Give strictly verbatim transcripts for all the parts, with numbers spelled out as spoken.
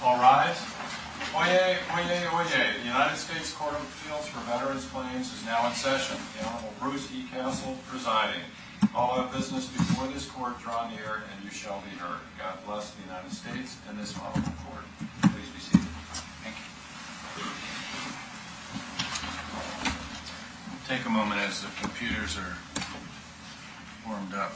All rise. Oyez, oyez, oyez. The United States Court of Appeals for Veterans Claims is now in session. The Honorable Bruce E. Castle presiding. All have business before this court draw near, and you shall be heard. God bless the United States and this honorable court. Please be seated. Thank you. Take a moment as the computers are warmed up.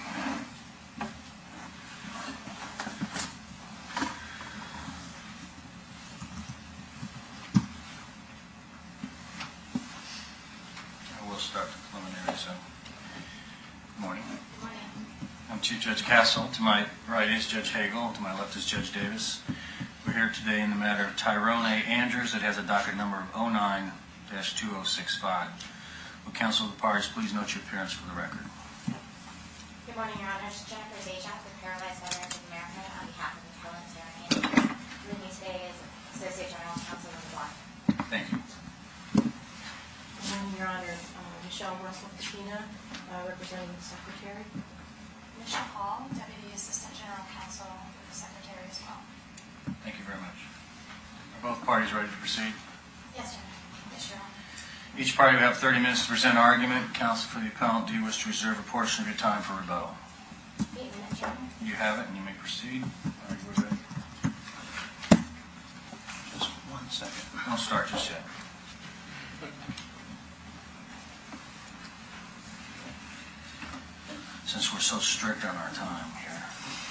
Start the preliminary. So, good morning. Good morning. I'm Chief Judge Castle. To my right is Judge Hagel. To my left is Judge Davis. We're here today in the matter of Tyrone A. Andrews. It has a docket number of oh nine dash two oh six five. Will counsel of the parties please note your appearance for the record? Good morning, Your Honors. Jennifer Zajac with Paralyzed Veterans of America on behalf of the appellant Sarah Andrews. With me today is Associate General Counsel of the Block. Thank you. Good morning, Your Honors. Michelle Russell-Katina, uh, representing the Secretary. Michelle Hall, Deputy Assistant General Counsel with the Secretary as well. Thank you very much. Are both parties ready to proceed? Yes, Your Honor. Yes, Your Honor. Each party will have thirty minutes to present argument. Counsel for the appellant, do you wish to reserve a portion of your time for rebuttal? Eight minutes, Your Honor. You have it, and you may proceed. All right, we're ready. Just one second. Don't start just yet. Since we're so strict on our time here.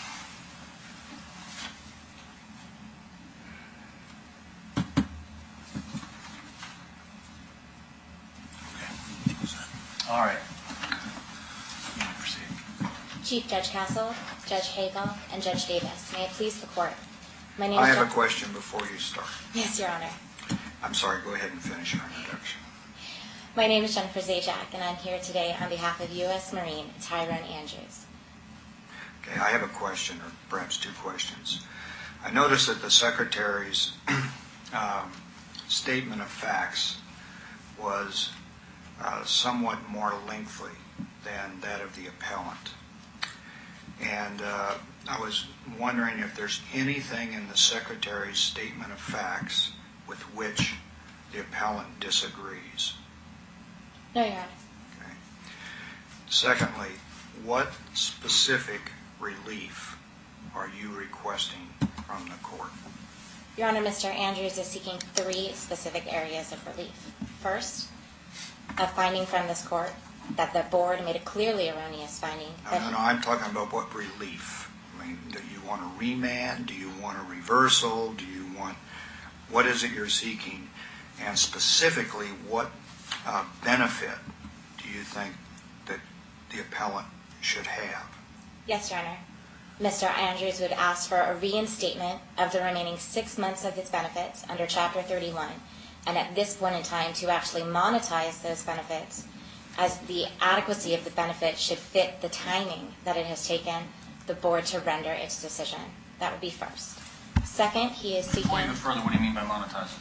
Okay. All right. You may proceed. Chief Judge Castle, Judge Hagel, and Judge Davis. May it please the court. My name I is have Je- a question before you start. Yes, Your Honor. I'm sorry, go ahead and finish your introduction. My name is Jennifer Zajac, and I'm here today on behalf of U S Marine Tyrone Andrews. Okay, I have a question, or perhaps two questions. I noticed that the Secretary's um, statement of facts was uh, somewhat more lengthy than that of the appellant. And uh, I was wondering if there's anything in the Secretary's statement of facts with which the appellant disagrees. No, Your Honor. Okay. Secondly, what specific relief are you requesting from the court? Your Honor, Mister Andrews is seeking three specific areas of relief. First, a finding from this court that the board made a clearly erroneous finding. No, no, no, I'm talking about what relief. I mean, do you want a remand? Do you want a reversal? Do you want, what is it you're seeking? And specifically, what uh, benefit do you think that the appellant should have? Yes, Your Honor. Mister Andrews would ask for a reinstatement of the remaining six months of his benefits under Chapter thirty-one, and at this point in time to actually monetize those benefits, as the adequacy of the benefit should fit the timing that it has taken the board to render its decision. That would be first. Second, he is seeking... Well, even further, what do you mean by monetize it?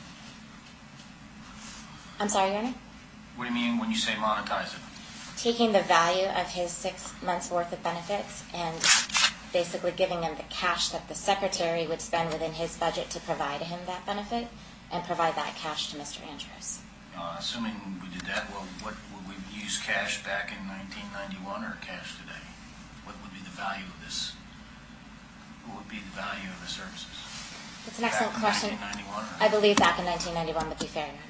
I'm sorry, Your Honor? What do you mean when you say monetize it? Taking the value of his six months' worth of benefits and basically giving him the cash that the Secretary would spend within his budget to provide him that benefit and provide that cash to Mister Andrews. Uh, assuming we did that, well, what would we use cash back in nineteen ninety-one or cash today? What would be the value of this? What would be the value of the services? That's an excellent back question. in nineteen ninety-one? I believe back in nineteen ninety-one would be fair, Your Honor.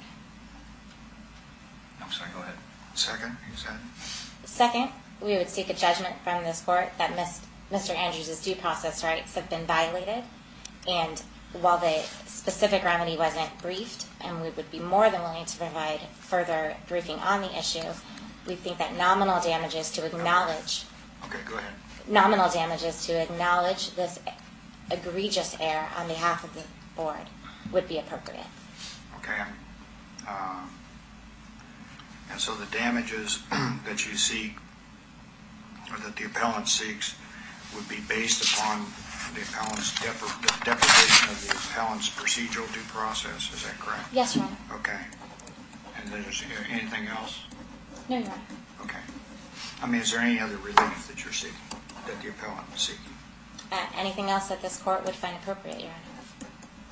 I'm sorry, go ahead. Second, you said? Second, we would seek a judgment from this court that Mister Andrews' due process rights have been violated, and while the specific remedy wasn't briefed, and we would be more than willing to provide further briefing on the issue, we think that nominal damages to acknowledge Okay, go ahead. nominal damages to acknowledge this egregious error on behalf of the board would be appropriate. Okay. Um, and so the damages that you seek, or that the appellant seeks, would be based upon the appellant's depri- the deprivation of the appellant's procedural due process. Is that correct? Yes, Your Honor. Okay. And there's anything else? No, Your Honor. Okay. I mean, is there any other relief that you're seeking, that the appellant is seeking? Uh, anything else that this court would find appropriate, Your Honor?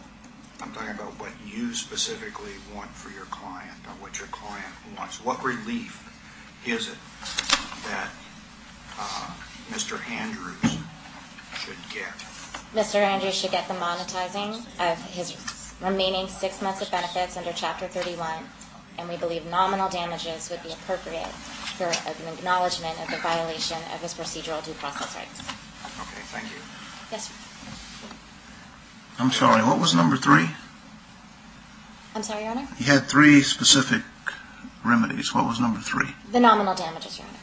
I'm talking about what you specifically want for your client, or what your client wants. What relief is it that uh, Mister Andrews should get? Mister Andrews should get the monetizing of his remaining six months of benefits under Chapter thirty-one, and we believe nominal damages would be appropriate for an acknowledgement of the violation of his procedural due process rights. Okay, thank you. Yes, sir. I'm sorry, what was number three? I'm sorry, Your Honor? You had three specific remedies. What was number three? The nominal damages, Your Honor.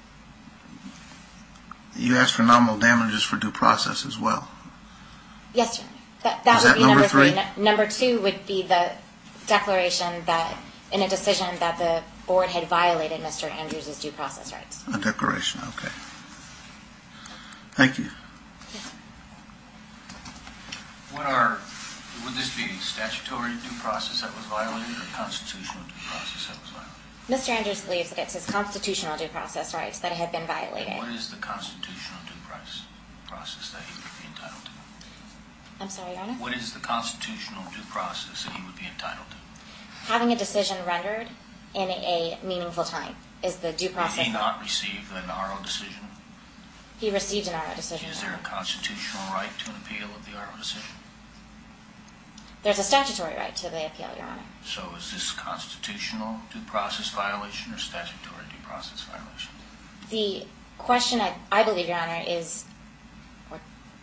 You asked for nominal damages for due process as well. Yes, Your Honor. That, that Is would that be number number three. three? No- Number two would be the declaration that, in a decision, that the board had violated Mister Andrews' due process rights. A declaration, okay. Thank you. What are, would this be statutory due process that was violated or constitutional due process that was violated? Mister Andrews believes that it's his constitutional due process rights that have been violated. What is the constitutional due process, process that he would be entitled to? I'm sorry, Your Honor? What is the constitutional due process that he would be entitled to? Having a decision rendered in a meaningful time is the due process. Did he not receive an R O decision? He received an R O decision. Is there a constitutional right to an appeal of the R O decision? There's a statutory right to the appeal, Your Honor. So is this constitutional due process violation or statutory due process violation? The question, I, I believe, Your Honor, is or,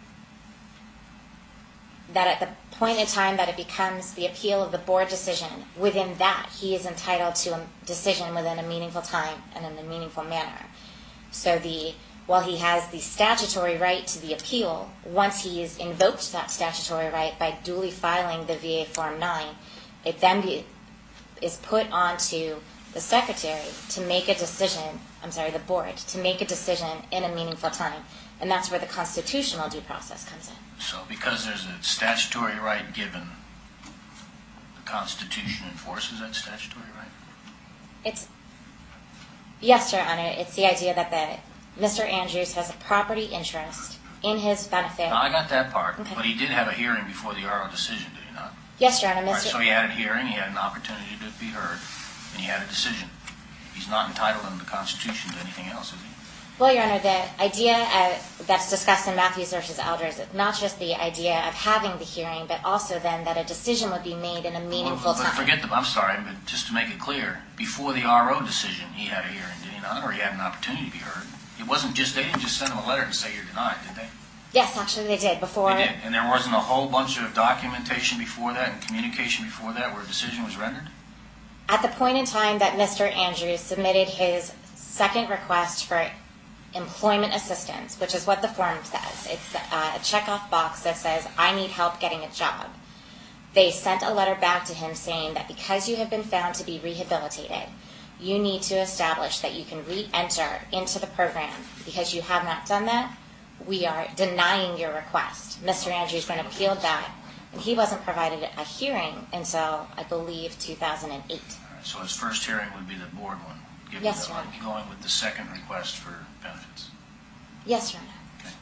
that at the point in time that it becomes the appeal of the board decision, within that, he is entitled to a decision within a meaningful time and in a meaningful manner. So the while he has the statutory right to the appeal, once he has invoked that statutory right by duly filing the V A Form nine, it then be, is put onto the secretary to make a decision, I'm sorry, the board, to make a decision in a meaningful time. And that's where the constitutional due process comes in. So because there's a statutory right given, the Constitution enforces that statutory right? It's, yes, Your Honor, it's the idea that the Mister Andrews has a property interest in his benefit. Now, I got that part, Okay. but he did have a hearing before the R O decision, did he not? Yes, Your Honor, All right, Mister so he had a hearing, he had an opportunity to be heard, and he had a decision. He's not entitled under the Constitution to anything else, is he? Well, Your Honor, the idea uh, that's discussed in Matthews versus Elders is not just the idea of having the hearing, but also then that a decision would be made in a meaningful Well, but time. forget the, I'm sorry, but just to make it clear, before the R O decision, he had a hearing, did he not? Or he had an opportunity to be heard? It wasn't just, they didn't just send him a letter to say you're denied, did they? Yes, actually they did before. They did, and there wasn't a whole bunch of documentation before that and communication before that where a decision was rendered? At the point in time that Mister Andrews submitted his second request for employment assistance, which is what the form says, it's uh, a checkoff box that says, I need help getting a job. They sent a letter back to him saying that because you have been found to be rehabilitated, you need to establish that you can re-enter into the program. Because you have not done that, we are denying your request. Mister Andrews then appealed that, and he wasn't provided a hearing until, I believe, two thousand eight. All right, so his first hearing would be the board one, given Yes, the, Your Honor. going with the second request for benefits. Yes, Your Honor. Okay.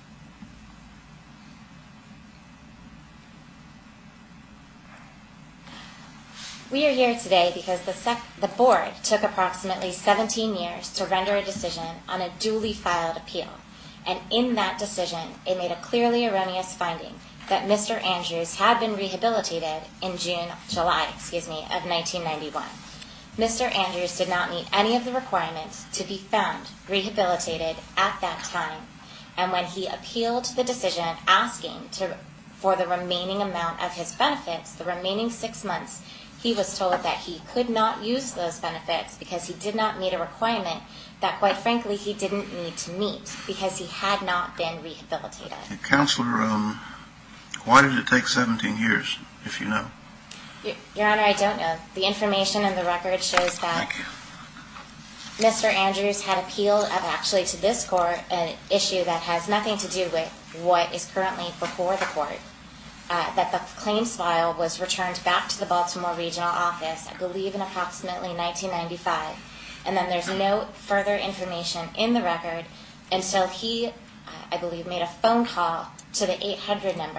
We are here today because the, sec- the board took approximately seventeen years to render a decision on a duly filed appeal. And in that decision, it made a clearly erroneous finding that Mister Andrews had been rehabilitated in June, July, excuse me, of nineteen ninety-one. Mister Andrews did not meet any of the requirements to be found rehabilitated at that time. And when he appealed the decision asking to, for the remaining amount of his benefits, the remaining six months, he was told that he could not use those benefits because he did not meet a requirement that, quite frankly, he didn't need to meet because he had not been rehabilitated. Hey, Counselor, um, why did it take seventeen years, if you know? Your, Your Honor, I don't know. The information in the record shows that Thank you. Mister Andrews had appealed up actually to this court an issue that has nothing to do with what is currently before the court. Uh, that the claims file was returned back to the Baltimore Regional Office, I believe in approximately nineteen ninety-five. And then there's no further information in the record until he, uh, I believe, made a phone call to the eight hundred number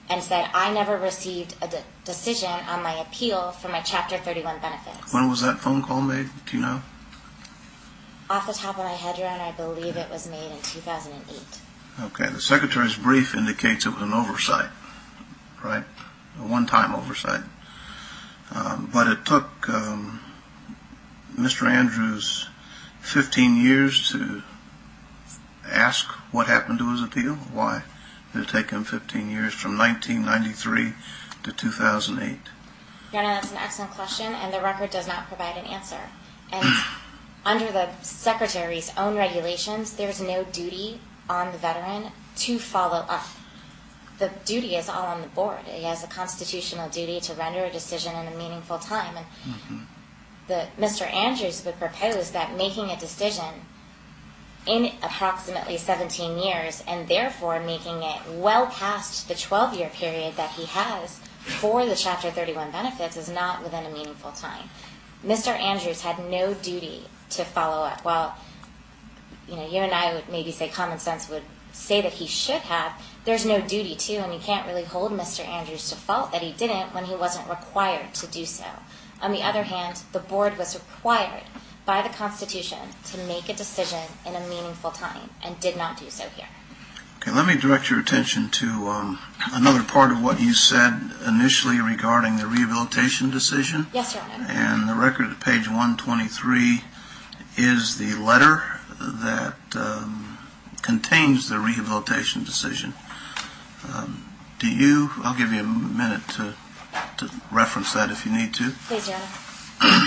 and said, I never received a de- decision on my appeal for my Chapter thirty-one benefits. When was that phone call made? Do you know? Off the top of my head, Your Honor, I believe it was made in two thousand eight. Okay, the Secretary's brief indicates it was an oversight, right? A one-time oversight. Um, but it took um, Mister Andrews fifteen years to ask what happened to his appeal. Why did it take him fifteen years from nineteen ninety-three to two thousand eight? Your Honor, that's an excellent question, and the record does not provide an answer. And under the Secretary's own regulations, there's no duty on the veteran to follow up. The duty is all on the board. It has a constitutional duty to render a decision in a meaningful time. And Mm-hmm. the Mister Andrews would propose that making a decision in approximately seventeen years, and therefore making it well past the twelve-year period that he has for the Chapter thirty-one benefits, is not within a meaningful time. Mister Andrews had no duty to follow up. While, you know, you and I would maybe say common sense would say that he should have, there's no duty to, and you can't really hold Mister Andrews to fault that he didn't when he wasn't required to do so. On the other hand, the board was required by the Constitution to make a decision in a meaningful time, and did not do so here. Okay, let me direct your attention to um, another part of what you said initially regarding the rehabilitation decision. Yes, Your Honor. And the record at page one twenty-three is the letter that um, contains the rehabilitation decision. Um, do you, I'll give you a minute to, to reference that if you need to. Please, Your Honor.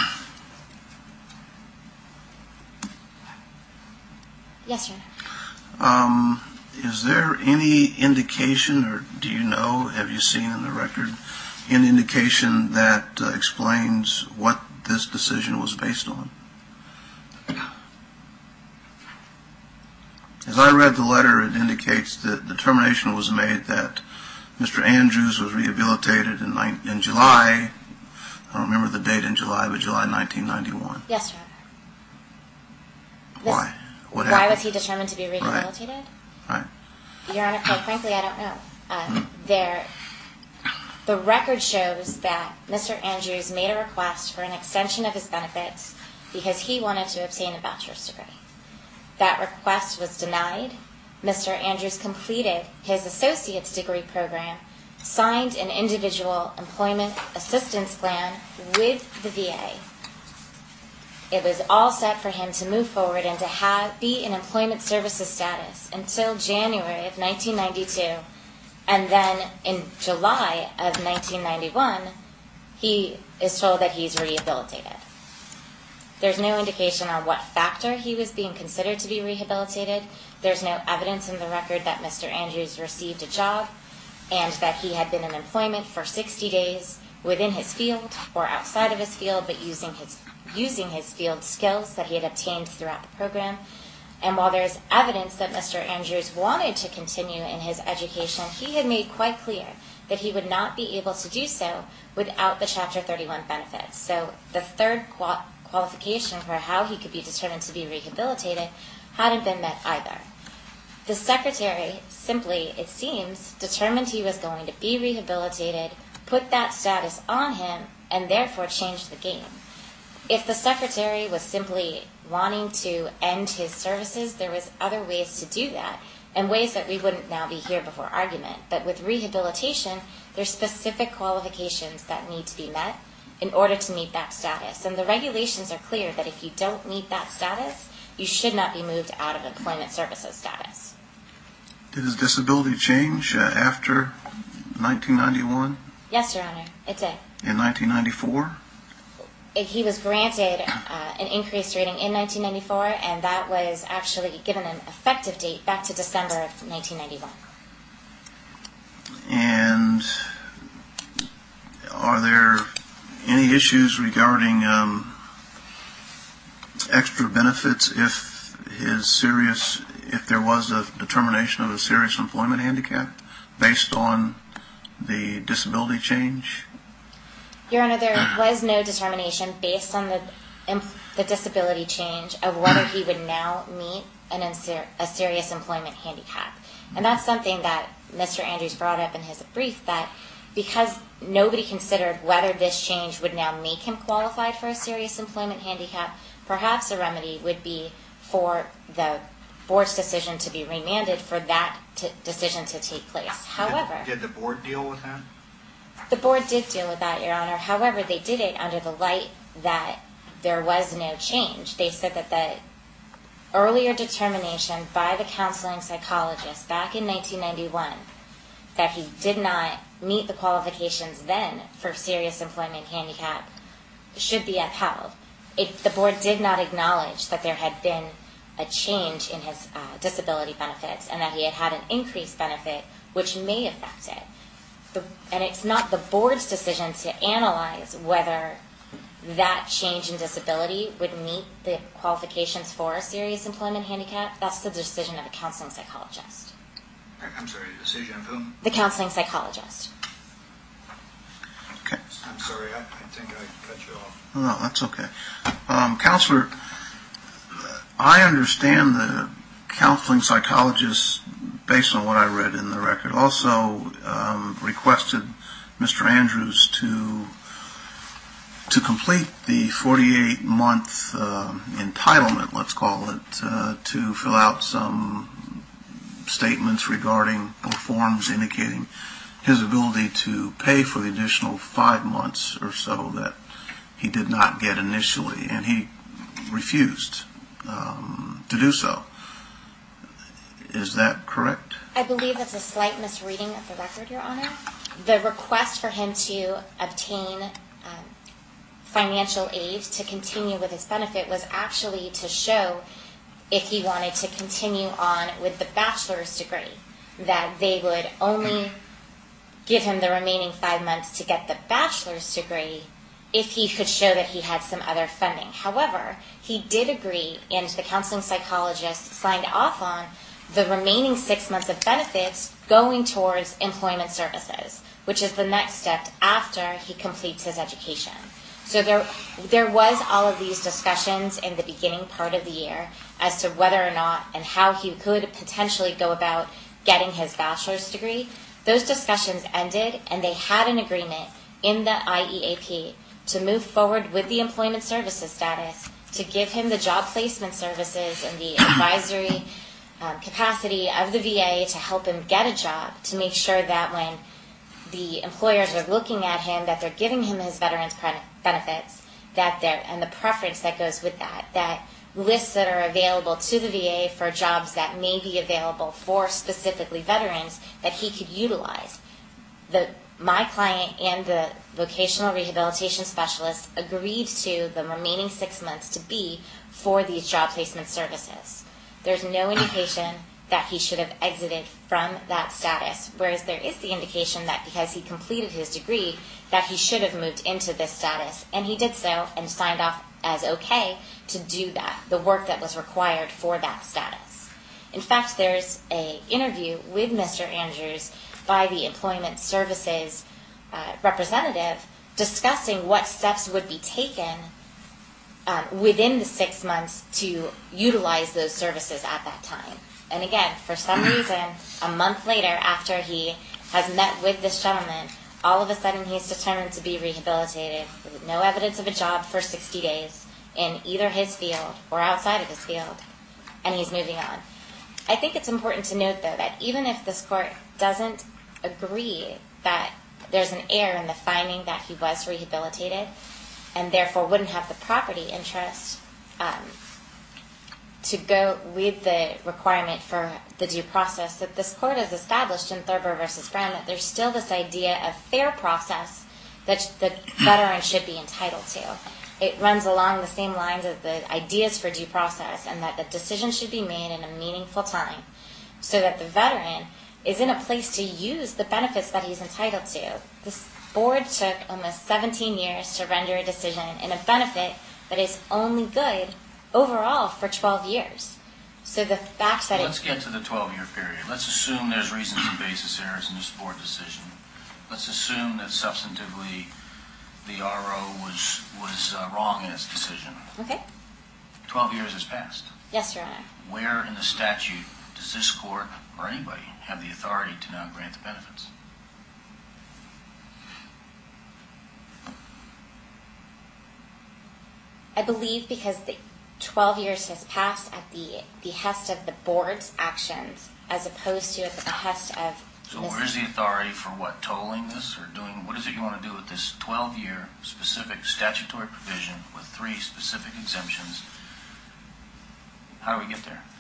Yes, Your Honor. Um, is there any indication, or do you know, have you seen in the record, any indication that uh, explains what this decision was based on? As I read the letter, it indicates that the determination was made that Mister Andrews was rehabilitated in, in July, I don't remember the date in July, but July nineteen ninety-one. Yes, Your Honor. This- Why? What Why happened? was he determined to be rehabilitated? Right. Your Honor, quite frankly, I don't know. Uh, there, the record shows that Mister Andrews made a request for an extension of his benefits because he wanted to obtain a bachelor's degree. That request was denied. Mister Andrews completed his associate's degree program, signed an individual employment assistance plan with the V A. It was all set for him to move forward and to have, be in employment services status until January of nineteen ninety-two. And then in July of nineteen ninety-one, he is told that he's rehabilitated. There's no indication on what factor he was being considered to be rehabilitated. There's no evidence in the record that Mister Andrews received a job and that he had been in employment for sixty days within his field or outside of his field, but using his using his field skills that he had obtained throughout the program. And while there's evidence that Mister Andrews wanted to continue in his education, he had made quite clear that he would not be able to do so without the Chapter thirty-one benefits. So the third qual- qualification for how he could be determined to be rehabilitated hadn't been met either. The Secretary simply, it seems, determined he was going to be rehabilitated, put that status on him, and therefore changed the game. If the Secretary was simply wanting to end his services, there was other ways to do that, and ways that we wouldn't now be here before argument. But with rehabilitation, there's specific qualifications that need to be met in order to meet that status. And the regulations are clear that if you don't meet that status, you should not be moved out of employment services status. Did his disability change uh, after nineteen ninety-one? Yes, Your Honor, it did. In nineteen ninety-four? He was granted uh, an increased rating in nineteen ninety-four, and that was actually given an effective date back to December of nineteen ninety-one. And are there any issues regarding um, extra benefits if his serious, if there was a determination of a serious employment handicap based on the disability change? Your Honor, there was no determination based on the the disability change of whether he would now meet an inser- a serious employment handicap. And that's something that Mister Andrews brought up in his brief that because nobody considered whether this change would now make him qualified for a serious employment handicap, perhaps a remedy would be for the board's decision to be remanded for that t- decision to take place. However, Did, did the board deal with that? the board did deal with that, Your Honor. However, they did it under the light that there was no change. They said that the earlier determination by the counseling psychologist back in nineteen ninety-one that he did not meet the qualifications then for serious employment handicap should be upheld. It, the board did not acknowledge that there had been a change in his uh, disability benefits and that he had had an increased benefit which may affect it. The, and it's not the board's decision to analyze whether that change in disability would meet the qualifications for a serious employment handicap. That's the decision of a counseling psychologist. I'm sorry, the decision of whom? The counseling psychologist. Okay. I'm sorry, I, I think I cut you off. No, that's okay. Um, Counselor, I understand the counseling psychologist, based on what I read in the record, also um, requested Mister Andrews to to complete the forty-eight month uh, entitlement, let's call it, uh, to fill out some statements regarding, or forms indicating his ability to pay for the additional five months or so that he did not get initially, and he refused um, to do so. Is that correct? I believe that's a slight misreading of the record, Your Honor. The request for him to obtain um, financial aid to continue with his benefit was actually to show if he wanted to continue on with the bachelor's degree, that they would only give him the remaining five months to get the bachelor's degree if he could show that he had some other funding. However, he did agree, and the counseling psychologist signed off on the remaining six months of benefits going towards employment services, which is the next step after he completes his education. So there, there was all of these discussions in the beginning part of the year as to whether or not and how he could potentially go about getting his bachelor's degree. Those discussions ended, and they had an agreement in the I E A P to move forward with the employment services status, to give him the job placement services and the advisory um, capacity of the V A to help him get a job, to make sure that when the employers are looking at him, that they're giving him his veterans benefits, that they're, and the preference that goes with that, that lists that are available to the V A for jobs that may be available for specifically veterans that he could utilize. The, my client and the vocational rehabilitation specialist agreed to the remaining six months to be for these job placement services. There's no indication that he should have exited from that status, whereas there is the indication that because he completed his degree, that he should have moved into this status, and he did so and signed off as okay to do that, the work that was required for that status. In fact, there's an interview with Mister Andrews by the Employment Services uh, representative discussing what steps would be taken um, within the six months to utilize those services at that time. And again, for some reason, a month later, after he has met with this gentleman, all of a sudden he's determined to be rehabilitated with no evidence of a job for sixty days in either his field or outside of his field, and he's moving on. I think it's important to note, though, that even if this court doesn't agree that there's an error in the finding that he was rehabilitated and therefore wouldn't have the property interest um, to go with the requirement for the due process, that this court has established in Thurber versus Brown that there's still this idea of fair process that the veteran should be entitled to. It runs along the same lines as the ideas for due process, and that the decision should be made in a meaningful time so that the veteran is in a place to use the benefits that he's entitled to. This board took almost seventeen years to render a decision in a benefit that is only good overall for twelve years. So the fact that Well, it... let's get to the twelve-year period. Let's assume there's reasons and basis errors in this board decision. Let's assume that substantively the R O was was uh, wrong in its decision. Okay. twelve years has passed. Yes, Your Honor. Where in the statute does this court or anybody have the authority to now grant the benefits? I believe because the twelve years has passed at the behest of the board's actions as opposed to at the behest of So Miz where's the authority for what, tolling this or doing, what is it you want to do with this twelve-year specific statutory provision with three specific exemptions? How do we get there?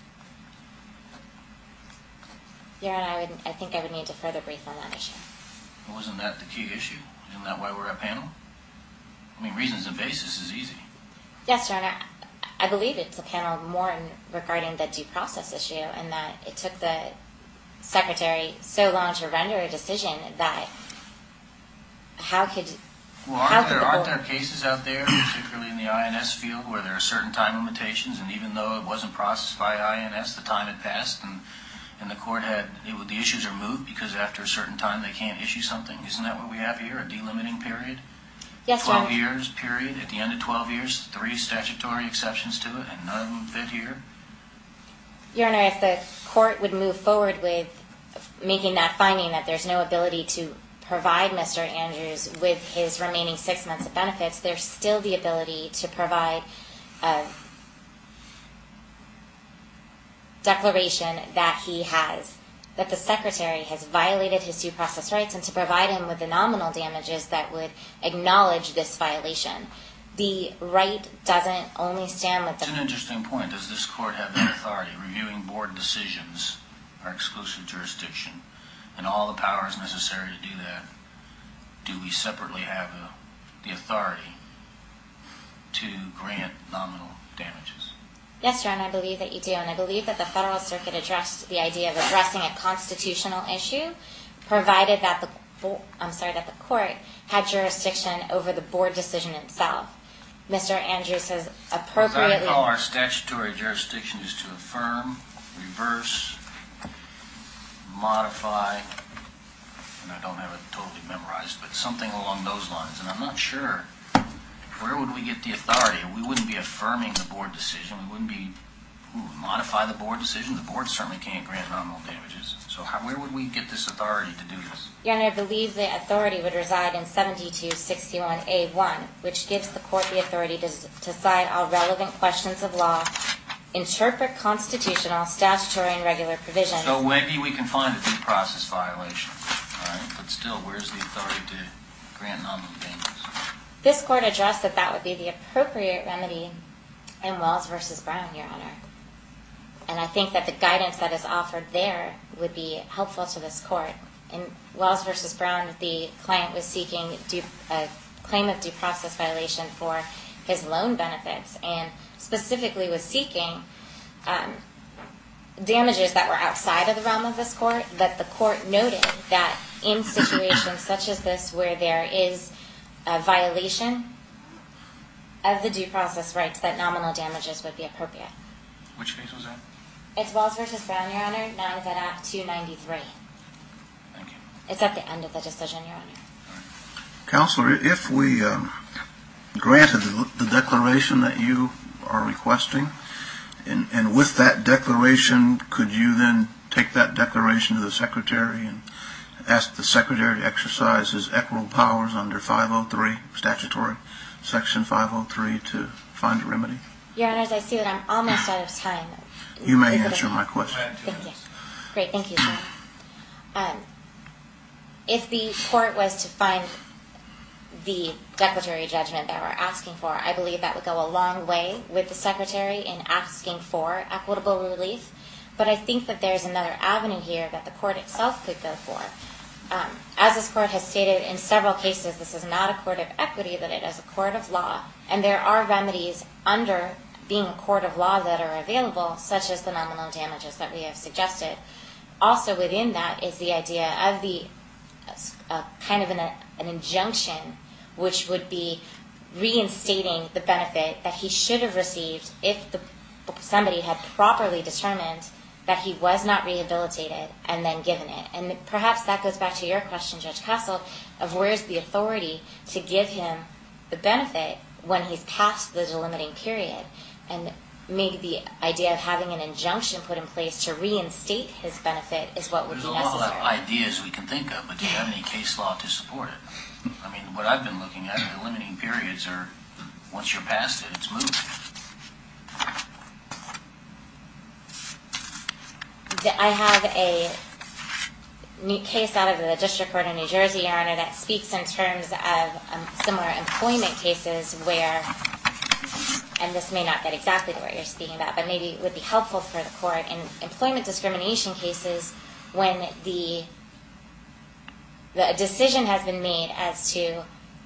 Your Honor, I would, I think I would need to further brief on that issue. Wasn't that the key issue? Isn't that why we're at panel? I mean, reasons and basis is easy. Yes, Your Honor. I believe it's a panel more in regarding the due process issue, and that it took the Secretary so long to render a decision that how could Well, how aren't could there, the aren't board- there cases out there, particularly in the I N S field, where there are certain time limitations, and even though it wasn't processed by I N S, the time had passed, and, and the court had, it, would- the issues are moved because after a certain time they can't issue something? Isn't that what we have here, a delimiting period? Yes, Your twelve Honor. years period, at the end of twelve years, three statutory exceptions to it, and none of them fit here? Your Honor, if the court would move forward with making that finding that there's no ability to provide Mister Andrews with his remaining six months of benefits, there's still the ability to provide a declaration that he has, that the Secretary has violated his due process rights, and to provide him with the nominal damages that would acknowledge this violation. The right doesn't only stand with It's an the... interesting point. Does this court have that authority? Reviewing board decisions are exclusive jurisdiction, and all the powers necessary to do that. Do we separately have uh, the authority to grant nominal damages? Yes, Your Honor, I believe that you do, and I believe that the Federal Circuit addressed the idea of addressing a constitutional issue, provided that the bo- I'm sorry, that the court had jurisdiction over the board decision itself. Mister Andrews has As I appropriately... recall, our statutory jurisdiction is to affirm, reverse, modify, and I don't have it totally memorized, but something along those lines. And I'm not sure, where would we get the authority? We wouldn't be affirming the board decision. We wouldn't be, ooh, modify the board decision. The board certainly can't grant nominal damages. So how, where would we get this authority to do this? Your Honor, I believe the authority would reside in seventy-two sixty-one A one, which gives the court the authority to s- to decide all relevant questions of law, interpret constitutional, statutory, and regular provisions. So maybe we can find a due process violation, all right? But still, where's the authority to grant nominal damages? This court addressed that that would be the appropriate remedy in Wells versus Brown, Your Honor. And I think that the guidance that is offered there would be helpful to this court. In Wells versus Brown, the client was seeking due, a claim of due process violation for his loan benefits, and specifically was seeking um, damages that were outside of the realm of this court, that the court noted that in situations such as this where there is a violation of the due process rights, that nominal damages would be appropriate. Which case was that? It's Wells versus Brown, Your Honor, nine Vet Act two ninety-three. Thank you. It's at the end of the decision, Your Honor. Counselor, if we um, granted the the declaration that you are requesting, and, and with that declaration, could you then take that declaration to the Secretary and ask the Secretary to exercise his equitable powers under five oh three, statutory, section five oh three, to find a remedy? Your Honors, I see that I'm almost out of time. You may Is it answer a- my question. Thank you. Great, thank you, sir. Um, if the court was to find the declaratory judgment that we're asking for, I believe that would go a long way with the Secretary in asking for equitable relief. But I think that there's another avenue here that the court itself could go for. Um, as this court has stated in several cases, this is not a court of equity, that it is a court of law. And there are remedies under being a court of law that are available, such as the nominal damages that we have suggested. Also within that is the idea of the uh, kind of an, an injunction, which would be reinstating the benefit that he should have received if the, somebody had properly determined that he was not rehabilitated and then given it. And perhaps that goes back to your question, Judge Castle, of where's the authority to give him the benefit when he's past the delimiting period. And maybe the idea of having an injunction put in place to reinstate his benefit is what would There's be a lot necessary. of ideas we can think of, but do you have any case law to support it? I mean, what I've been looking at, the limiting periods are, once you're past it, it's moved. The- I have a new case out of the District Court of New Jersey, Your Honor, that speaks in terms of um, similar employment cases where, and this may not get exactly to what you're speaking about, but maybe it would be helpful for the court in employment discrimination cases when the the decision has been made as to,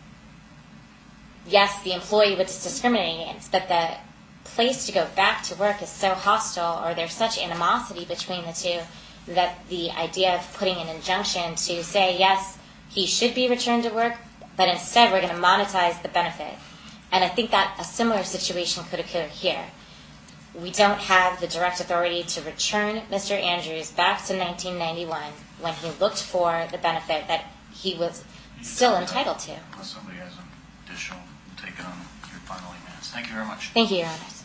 yes, the employee was discriminated against, but the place to go back to work is so hostile, or there's such animosity between the two, that the idea of putting an injunction to say, yes, he should be returned to work, but instead we're going to monetize the benefit. And I think that a similar situation could occur here. We don't have the direct authority to return Mister Andrews back to nineteen ninety-one when he looked for the benefit that he was still entitled to. Unless somebody has an additional, we'll take it on your final eight minutes. Thank you very much. Thank you, Your Honors.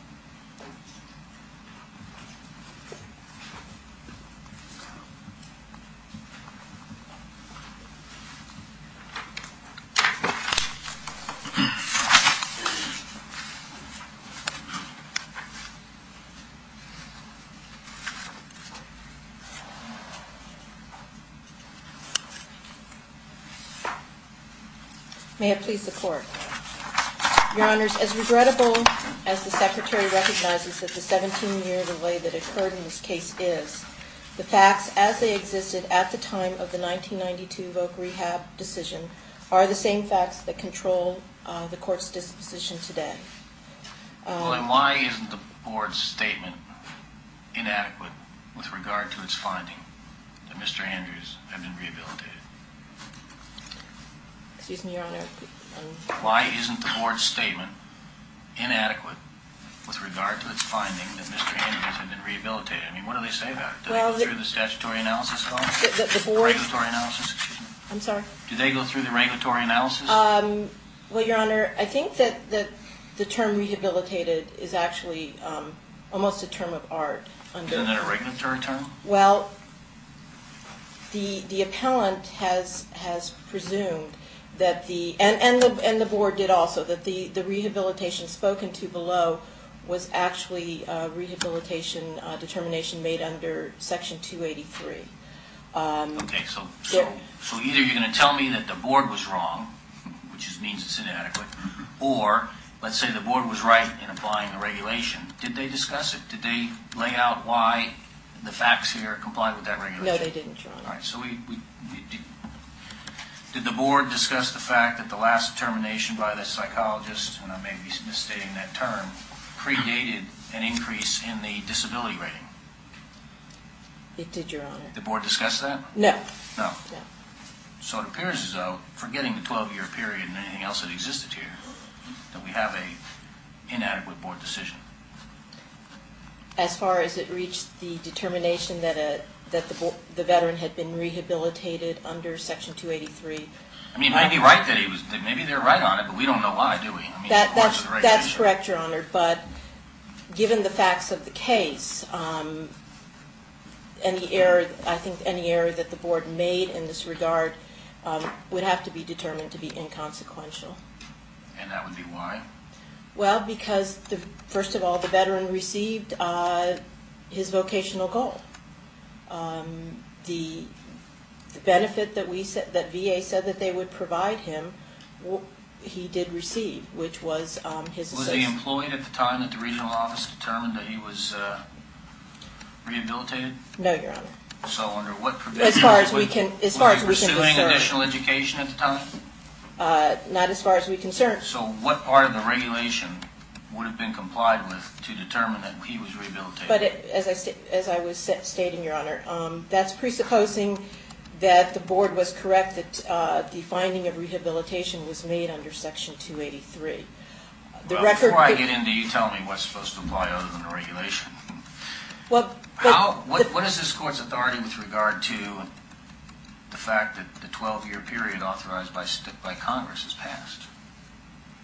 May it please the Court. Your Honors, as regrettable as the Secretary recognizes that the seventeen-year delay that occurred in this case is, the facts as they existed at the time of the nineteen ninety-two Voc Rehab decision are the same facts that control uh, the Court's disposition today. Well, then why isn't the board's statement inadequate with regard to its finding that Mister Andrews had been rehabilitated? Excuse me, Your Honor. Um, Why isn't the board's statement inadequate with regard to its finding that Mister Andrews had been rehabilitated? I mean, what do they say about it? Do Well, they go the- through the statutory analysis at all? The, the, the board, Regulatory analysis, excuse me. I'm sorry. Do they go through the regulatory analysis? Um, well, Your Honor, I think that, that the term rehabilitated is actually um, almost a term of art. Under, Isn't it a regulatory term? Well, the the appellant has has presumed that the and, and the and the board did also that the, the rehabilitation spoken to below was actually a rehabilitation uh, determination made under Section two eighty-three. Um, Okay, so, so, there- so either you're going to tell me that the board was wrong, which is, means it's inadequate, or let's say the board was right in applying the regulation. Did they discuss it? Did they lay out why the facts here comply with that regulation? no, they didn't, Your Honor. All right, so we, we, we did, did the board discuss the fact that the last determination by the psychologist, and I may be misstating that term, predated an increase in the disability rating? It did, Your Honor. The board discussed that? No, No. no. So it appears as though, forgetting the twelve-year period and anything else that existed here, that we have a inadequate board decision. As far as it reached the determination that a that the bo- the veteran had been rehabilitated under Section two eighty-three. I mean, it may be right that he was, that maybe they're right on it, but we don't know why, do we? I mean, That, it's parts that's, of the that's regulation. correct, Your Honor, but given the facts of the case, um, any error, I think any error that the board made in this regard um, would have to be determined to be inconsequential. And that would be why? Well, because, the, first of all, the veteran received uh, his vocational goal. Um, the, the benefit that we said, that V A said that they would provide him, w- he did receive, which was um, his Was he associ- employed at the time that the regional office determined that he was uh, rehabilitated? No, Your Honor. So under what provision? As far as we was- can- as far as we can Was he pursuing discern. additional education at the time? Uh, not as far as we're concerned. So what part of the regulation would have been complied with to determine that he was rehabilitated? But it, as I sta- as I was sa- stating, Your Honor, um, that's presupposing that the board was correct that uh, the finding of rehabilitation was made under Section two eighty-three. The Well, record. before I get into you telling me what's supposed to apply other than the regulation, Well, but how, what, the- what is this court's authority with regard to the fact that the twelve-year period authorized by, st- by Congress is passed?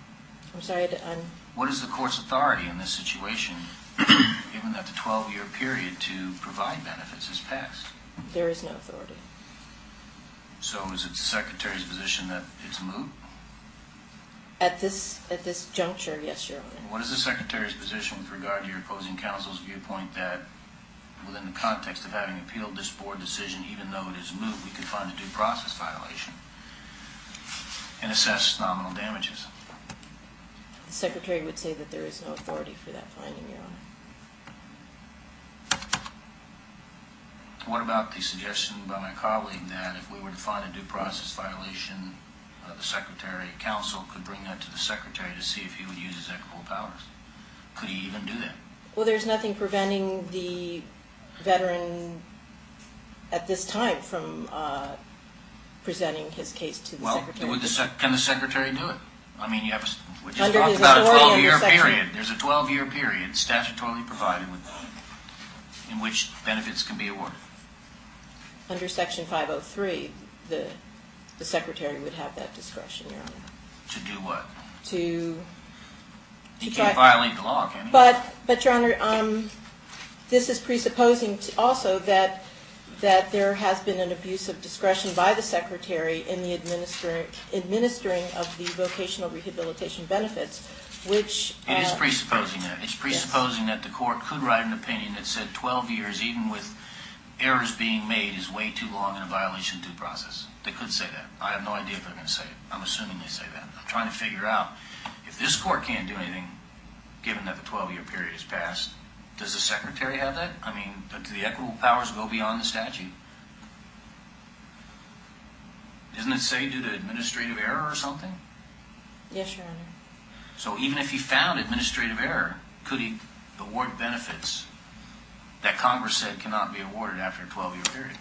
I'm sorry, I- I'm, What is the court's authority in this situation, given that the twelve-year period to provide benefits is passed? there is no authority. So is it the Secretary's position that it's moot? At this, at this juncture, yes, Your Honor. What is the Secretary's position with regard to your opposing counsel's viewpoint that within the context of having appealed this board decision, even though it is moot, we could find a due process violation and assess nominal damages? The Secretary would say that there is no authority for that finding, Your Honor. What about the suggestion by my colleague that if we were to find a due process violation, uh, the Secretary, counsel could bring that to the Secretary to see if he would use his equitable powers? Could he even do that? Well, there's nothing preventing the veteran at this time from uh, presenting his case to the Well, Secretary. would the sec- can the Secretary do it? I mean, you have, a- we just Under talked his about a authority under twelve-year section- period. There's a twelve-year period statutorily provided with, in which benefits can be awarded. Under Section five oh three, the, the Secretary would have that discretion, Your Honor, To do what? to, He To can't try- violate the law, can he? but, but Your Honor, um, this is presupposing to- also that, that there has been an abuse of discretion by the Secretary in the administering, administering of the vocational rehabilitation benefits, which... It is uh, presupposing that. It's presupposing that the court could write an opinion that said twelve years, even with errors being made, is way too long in a violation of due process. They could say that. I have no idea if they're going to say it. I'm assuming they say that. I'm trying to figure out, if this court can't do anything, given that the twelve-year period has passed, does the Secretary have that? I mean, do the equitable powers go beyond the statute? Doesn't it say due to administrative error or something? Yes, Your Honor. So even if he found administrative error, could he award benefits that Congress said cannot be awarded after a twelve-year period?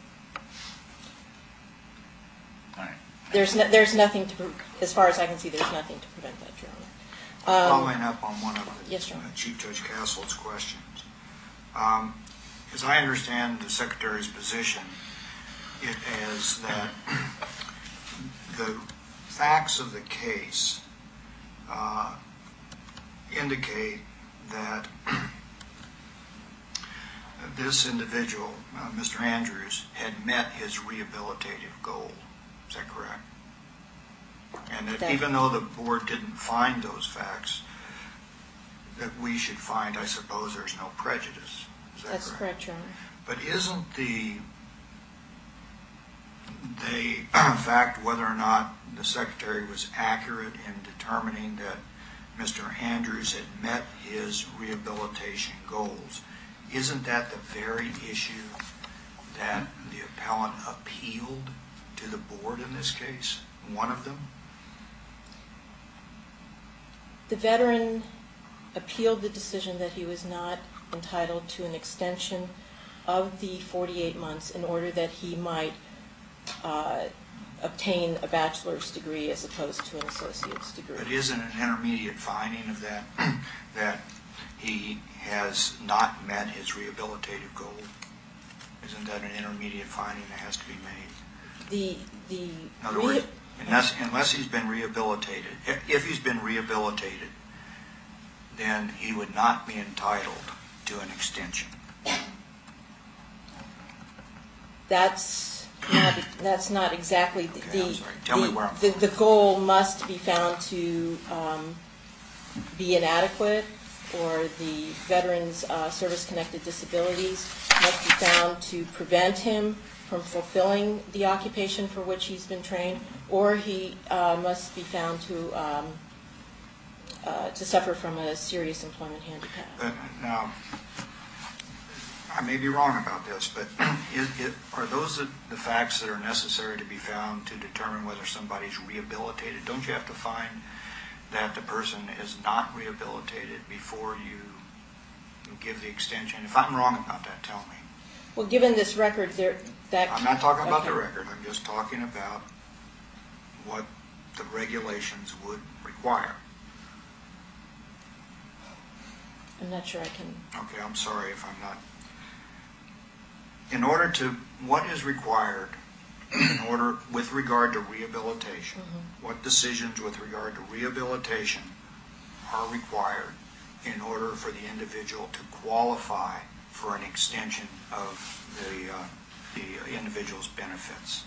All right. There's, no, there's nothing to, pre- as far as I can see, there's nothing to prevent that, Your Honor. Um, Following up on one of the Yes, Your uh, Honor. Chief Judge Castle's questions. Um, As I understand the Secretary's position, it is that the facts of the case uh, indicate that this individual, uh, Mister Andrews, had met his rehabilitative goal. Is that correct? And that That- even though the board didn't find those facts, that we should find, I suppose, there's no prejudice. Is that That's correct? correct, Your Honor. But isn't the, the fact whether or not the Secretary was accurate in determining that Mister Andrews had met his rehabilitation goals, isn't that the very issue that the appellant appealed to the board in this case? One of them? The veteran appealed the decision that he was not entitled to an extension of the forty-eight months in order that he might uh, obtain a bachelor's degree as opposed to an associate's degree. But isn't an intermediate finding of that, that he has not met his rehabilitative goal? Isn't that an intermediate finding that has to be made? The, the, In other words, unless, unless he's been rehabilitated, if, if he's been rehabilitated, then he would not be entitled to an extension. that's not, that's not exactly the, Okay, I'm sorry. Tell me the- where I'm the, the goal must be found to um, be inadequate, or the veteran's uh, service-connected disabilities must be found to prevent him from fulfilling the occupation for which he's been trained, or he uh, must be found to um, uh, to suffer from a serious employment handicap. But now, I may be wrong about this, but is, it, are those the, the facts that are necessary to be found to determine whether somebody's rehabilitated? Don't you have to find that the person is not rehabilitated before you give the extension? If I'm wrong about that, tell me. Well, given this record, there that I'm not talking about the okay. record. I'm just talking about what the regulations would require. I'm not sure I can. Okay, I'm sorry if I'm not. In order to, what is required in order, with regard to rehabilitation, Mm-hmm. what decisions with regard to rehabilitation are required in order for the individual to qualify for an extension of the, uh, the individual's benefits?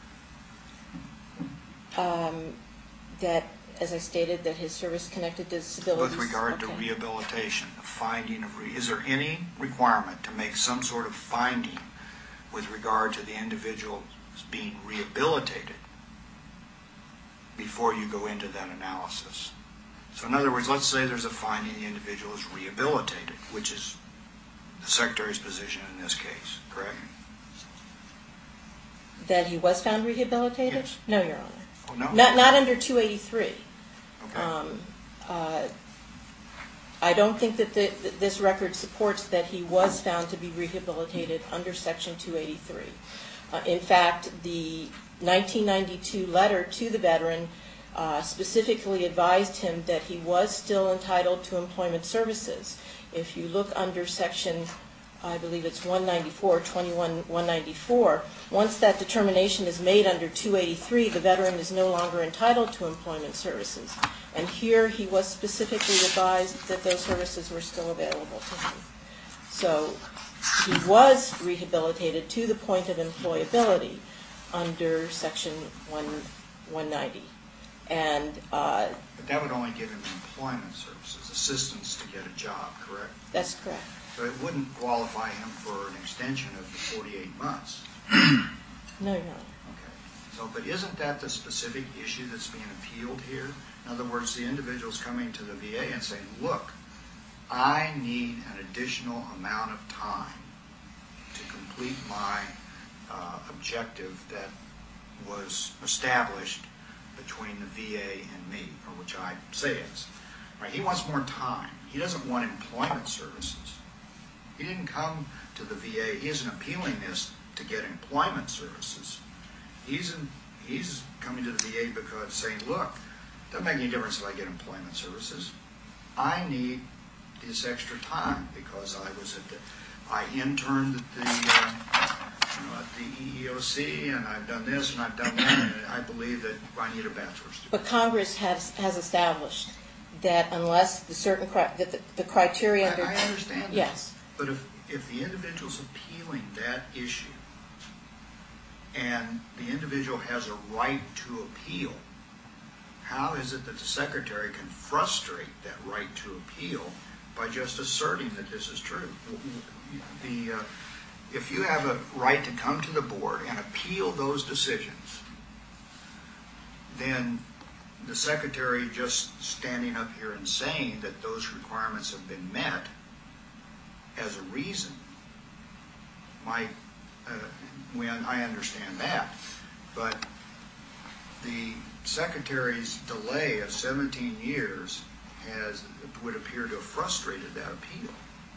Um, that, as I stated, that his service-connected disabilities... With regard to okay. rehabilitation, the finding of, re- is there any requirement to make some sort of finding with regard to the individual being rehabilitated before you go into that analysis? So in other words, let's say there's a finding the individual is rehabilitated, which is the Secretary's position in this case, correct? That he was found rehabilitated? Yes. No, Your Honor. Oh, no? Not, not under two eighty-three. Okay. Um, uh, I don't think that the, that this record supports that he was found to be rehabilitated under Section two eighty-three. Uh, in fact, the nineteen ninety-two letter to the veteran uh, specifically advised him that he was still entitled to employment services. If you look under Section, I believe it's one ninety-four, twenty-one one ninety-four, once that determination is made under two eighty-three, the veteran is no longer entitled to employment services. And here he was specifically advised that those services were still available to him. So he was rehabilitated to the point of employability under Section one ninety. And uh, But that would only give him employment services, assistance to get a job, correct? that's correct. So it wouldn't qualify him for an extension of the forty-eight months. No, Your Honor. Okay. So, but isn't that the specific issue that's being appealed here? In other words, the individual's coming to the V A and saying, look, I need an additional amount of time to complete my uh, objective that was established between the V A and me, or which I say is. Right? He wants more time. He doesn't want employment services. He didn't come to the V A. He isn't appealing this to get employment services. He's in, he's coming to the V A because saying, look, doesn't make any difference if I get employment services. I need this extra time because I was at the, I interned at the, uh, you know, at the E E O C, and I've done this and I've done that, and I believe that I need a bachelor's degree. But Congress has, has established that unless the certain, cri- that the, the criteria I, under... I understand that. Yes. But if, if the individual's appealing that issue, and the individual has a right to appeal, how is it that the Secretary can frustrate that right to appeal by just asserting that this is true? The, uh, if you have a right to come to the board and appeal those decisions, then the Secretary just standing up here and saying that those requirements have been met as a reason might, uh, when I understand that, but the Secretary's delay of seventeen years has, would appear to have frustrated that appeal.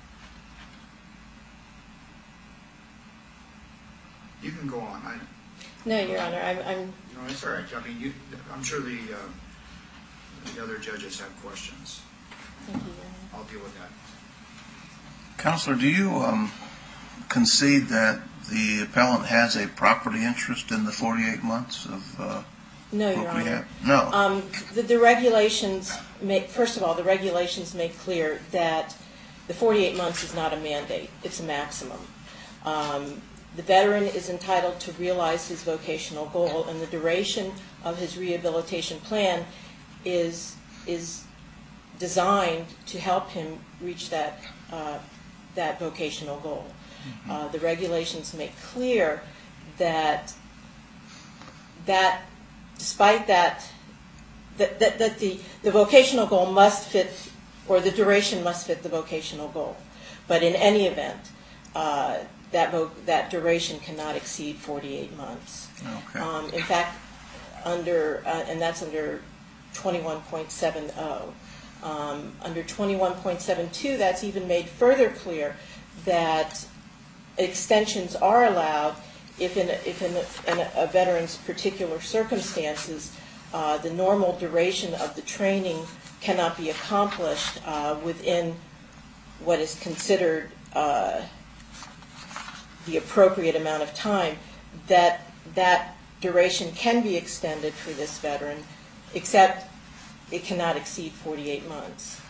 You can go on. I, No, Your Honor, I'm, I'm no, it's all right. I mean, you, I'm sure the, uh, the other judges have questions. thank you, Your Honor. I'll deal with that. Counselor, do you um, concede that the appellant has a property interest in the forty-eight months of uh, No, Your what we Honor. have? No. Um, the, the regulations make, first of all, the regulations make clear that the forty-eight months is not a mandate, it's a maximum. Um, the veteran is entitled to realize his vocational goal, and the duration of his rehabilitation plan is, is designed to help him reach that, uh, that vocational goal. Mm-hmm. Uh, the regulations make clear that, that despite that, that, that, that the, the vocational goal must fit, or the duration must fit the vocational goal. But in any event, uh, that, vo- that duration cannot exceed forty-eight months. Okay. Um, in fact, under, uh, and that's under twenty-one point seven oh. Um, under twenty-one point seven two, that's even made further clear that extensions are allowed if in a, if in a, in a veteran's particular circumstances, uh, the normal duration of the training cannot be accomplished uh, within what is considered uh, the appropriate amount of time, that that duration can be extended for this veteran, except it cannot exceed forty-eight months.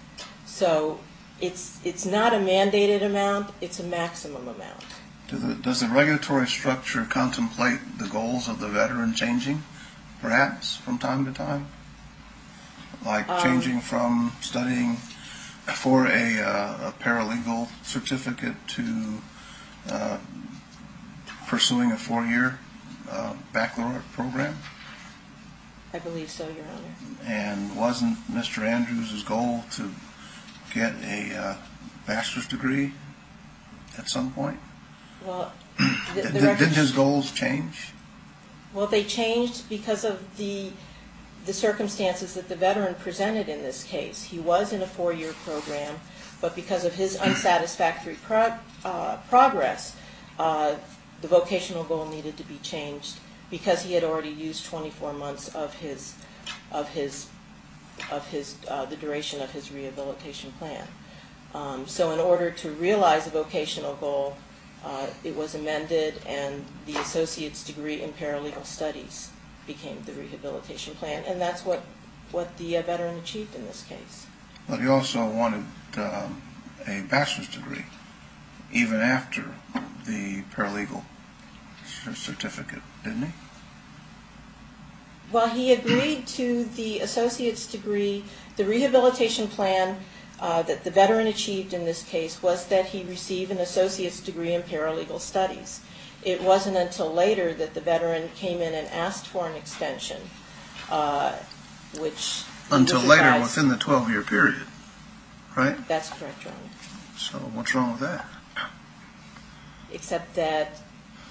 So it's, it's not a mandated amount, it's a maximum amount. Do the, does the regulatory structure contemplate the goals of the veteran changing, perhaps, from time to time? Like Um, changing from studying for a, uh, a paralegal certificate to uh, pursuing a four-year uh, baccalaureate program? I believe so, Your Honor. And wasn't Mister Andrews' goal to get a uh, bachelor's degree at some point? Well, the, the Did- record- Didn't his goals change? Well, they changed because of the, the circumstances that the veteran presented in this case. He was in a four-year program, but because of his unsatisfactory pro, uh, progress, uh, the vocational goal needed to be changed because he had already used twenty-four months of his, of his, of his, uh, the duration of his rehabilitation plan. Um, so in order to realize a vocational goal, Uh, it was amended, and the associate's degree in paralegal studies became the rehabilitation plan, and that's what, what the uh, veteran achieved in this case. But he also wanted um, a bachelor's degree, even after the paralegal cer- certificate, didn't he? Well, he agreed to the associate's degree. The rehabilitation plan uh, that the veteran achieved in this case was that he receive an associate's degree in paralegal studies. It wasn't until later that the veteran came in and asked for an extension, uh, which he Until was later, advised- within the twelve-year period, right? That's correct, Your Honor. So what's wrong with that? Except that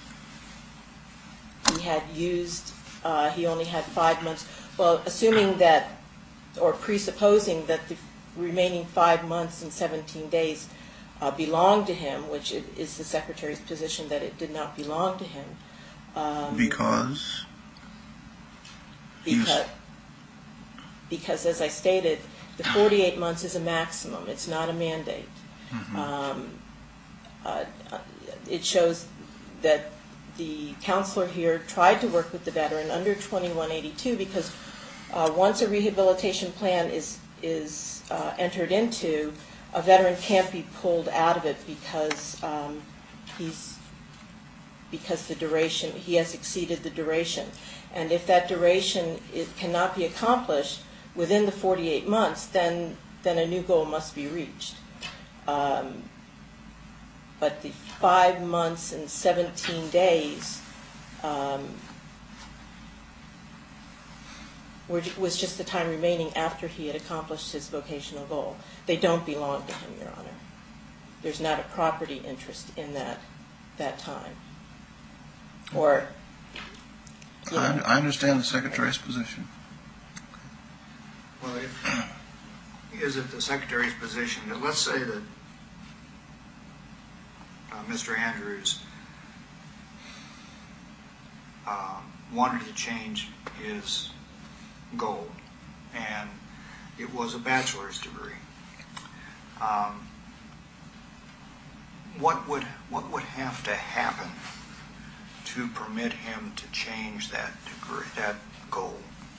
he had used, uh, he only had five months. Well, assuming that, or presupposing that the remaining five months and seventeen days uh, belonged to him, which it is the Secretary's position that it did not belong to him. um, Because he was- Because, because, as I stated, the forty-eight months is a maximum. It's not a mandate. Um, uh, It shows that the counselor here tried to work with the veteran under twenty-one eighty-two because uh, once a rehabilitation plan is, is uh, entered into, a veteran can't be pulled out of it because um, he's, because the duration, he has exceeded the duration. And if that duration it cannot be accomplished within the forty-eight months, then, then a new goal must be reached. Um, But the five months and seventeen days um, were, was just the time remaining after he had accomplished his vocational goal. They don't belong to him, Your Honor. There's not a property interest in that, that time. Or, you I, know, I understand the Secretary's position. Well, if, is it the Secretary's position that, let's say that uh, Mister Andrews um, wanted to change his goal, and it was a bachelor's degree. Um, what would what would have to happen to permit him to change that degree, that goal?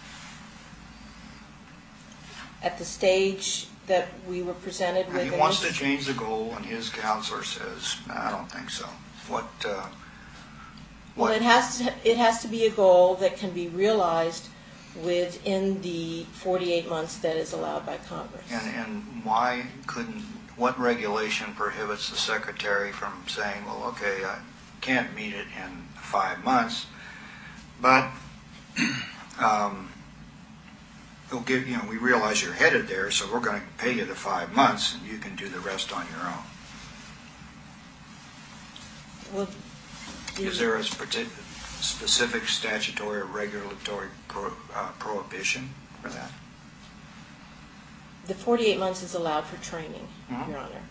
at the stage that we were presented with. He in wants this- to change the goal, and his counselor says, I don't think so. What, uh, Well, what, it has to, it has to be a goal that can be realized within the forty-eight months that is allowed by Congress. and, and why couldn't, what regulation prohibits the secretary from saying, well, okay, I can't meet it in five months, but um, we'll give, you know, we realize you're headed there, so we're going to pay you the five months, and you can do the rest on your own. Well, the- Is there a partic- specific statutory or regulatory pro, uh, prohibition for that? The forty-eight months is allowed for training, Mhm. Your Honor.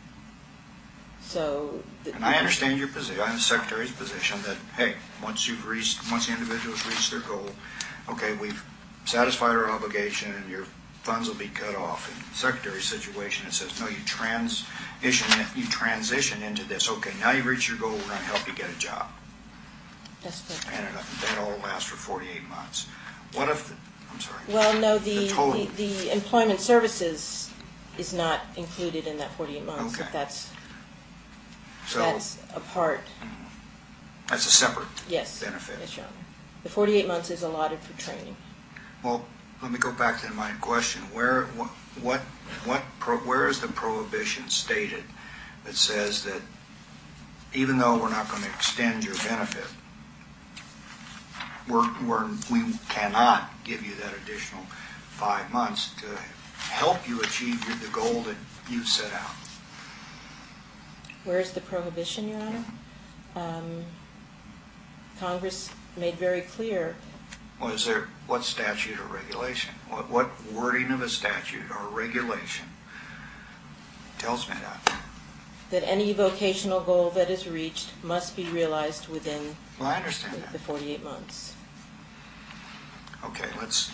So. the- And I understand your position, the Secretary's position that, hey, once you've reached, once the individual's reached their goal, okay, we've satisfied our obligation and your funds will be cut off. In the Secretary's situation, it says, no, you transition, you transition into this. Okay, now you've reached your goal, we're going to help you get a job. That's correct. And it, that all lasts for forty-eight months. What if, the, I'm sorry. Well, no, the, The total. the, the employment services is not included in that forty-eight months. Okay. If that's, So that's a part, that's a separate yes. benefit. Yes, Your Honor. The forty-eight months is allotted for training. Well, let me go back to my question. Where, what, what, what pro, where is the prohibition stated that says that even though we're not going to extend your benefit, we're, we're, we cannot give you that additional five months to help you achieve your, the goal that you set out? Where's the prohibition, Your Honor? Um, Congress made very clear, Well, is there, what statute or regulation? What, what wording of a statute or regulation tells me that? that any vocational goal that is reached must be realized within Well, I understand the that. forty-eight months. Okay, let's,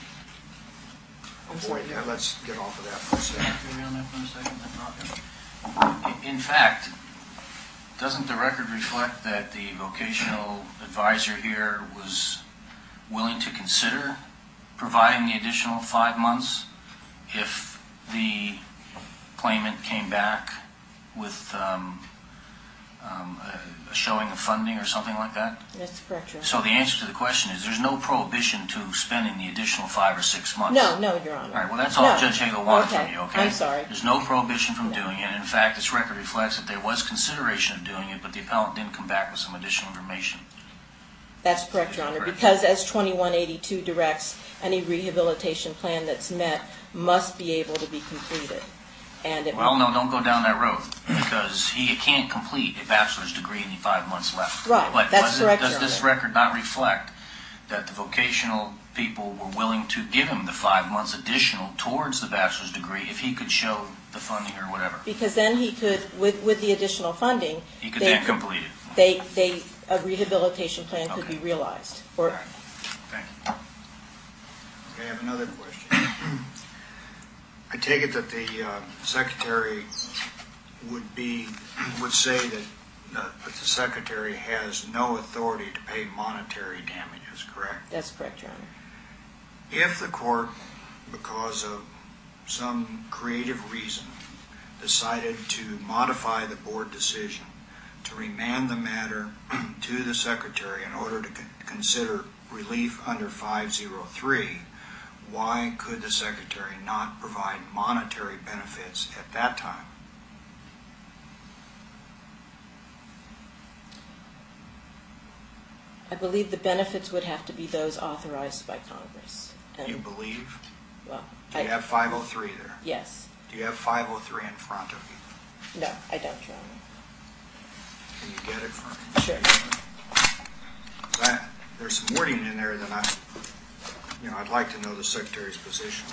I'm sorry, avoid Your that. Honor. Let's get off of that for a second. Maybe on that for a second, if not, yeah. In in fact, doesn't the record reflect that the vocational advisor here was willing to consider providing the additional five months if the claimant came back with um, um, a a showing of funding or something like that? That's correct, Your Honor. So the answer to the question is there's no prohibition to spending the additional five or six months? No, no, Your Honor. All right, well, that's all No. Judge Hagel wanted Okay, from you, okay? I'm sorry. There's no prohibition from No. doing it. In fact, this record reflects that there was consideration of doing it, but the appellant didn't come back with some additional information. That's correct, Your Honor, Correct. because as twenty-one eighty-two directs, any rehabilitation plan that's met must be able to be completed. And it Well, no, don't go down that road, because he can't complete a bachelor's degree in the five months left. Right, But that's does it- correct, Does Your this Honor. record not reflect that the vocational people were willing to give him the five months additional towards the bachelor's degree if he could show the funding or whatever? Because then he could, with, with the additional funding, He could they then complete it. They, they, a rehabilitation plan could be Okay. realized. All Or, right. Thank you. Okay, I have another question. I take it that the uh, secretary would be, would say that, uh, that the secretary has no authority to pay monetary damages, correct? that's correct, Your Honor. If the court, because of some creative reason, decided to modify the board decision to remand the matter to the secretary in order to con- consider relief under five oh three, why could the secretary not provide monetary benefits at that time? I believe the benefits would have to be those authorized by Congress. And, You believe? well, Do you I, have five oh three there? yes. Do you have five oh three in front of you? No, I don't, Your Honor. Can you get it for me? Sure. That, there's some wording in there that I, you know, I'd like to know the secretary's position.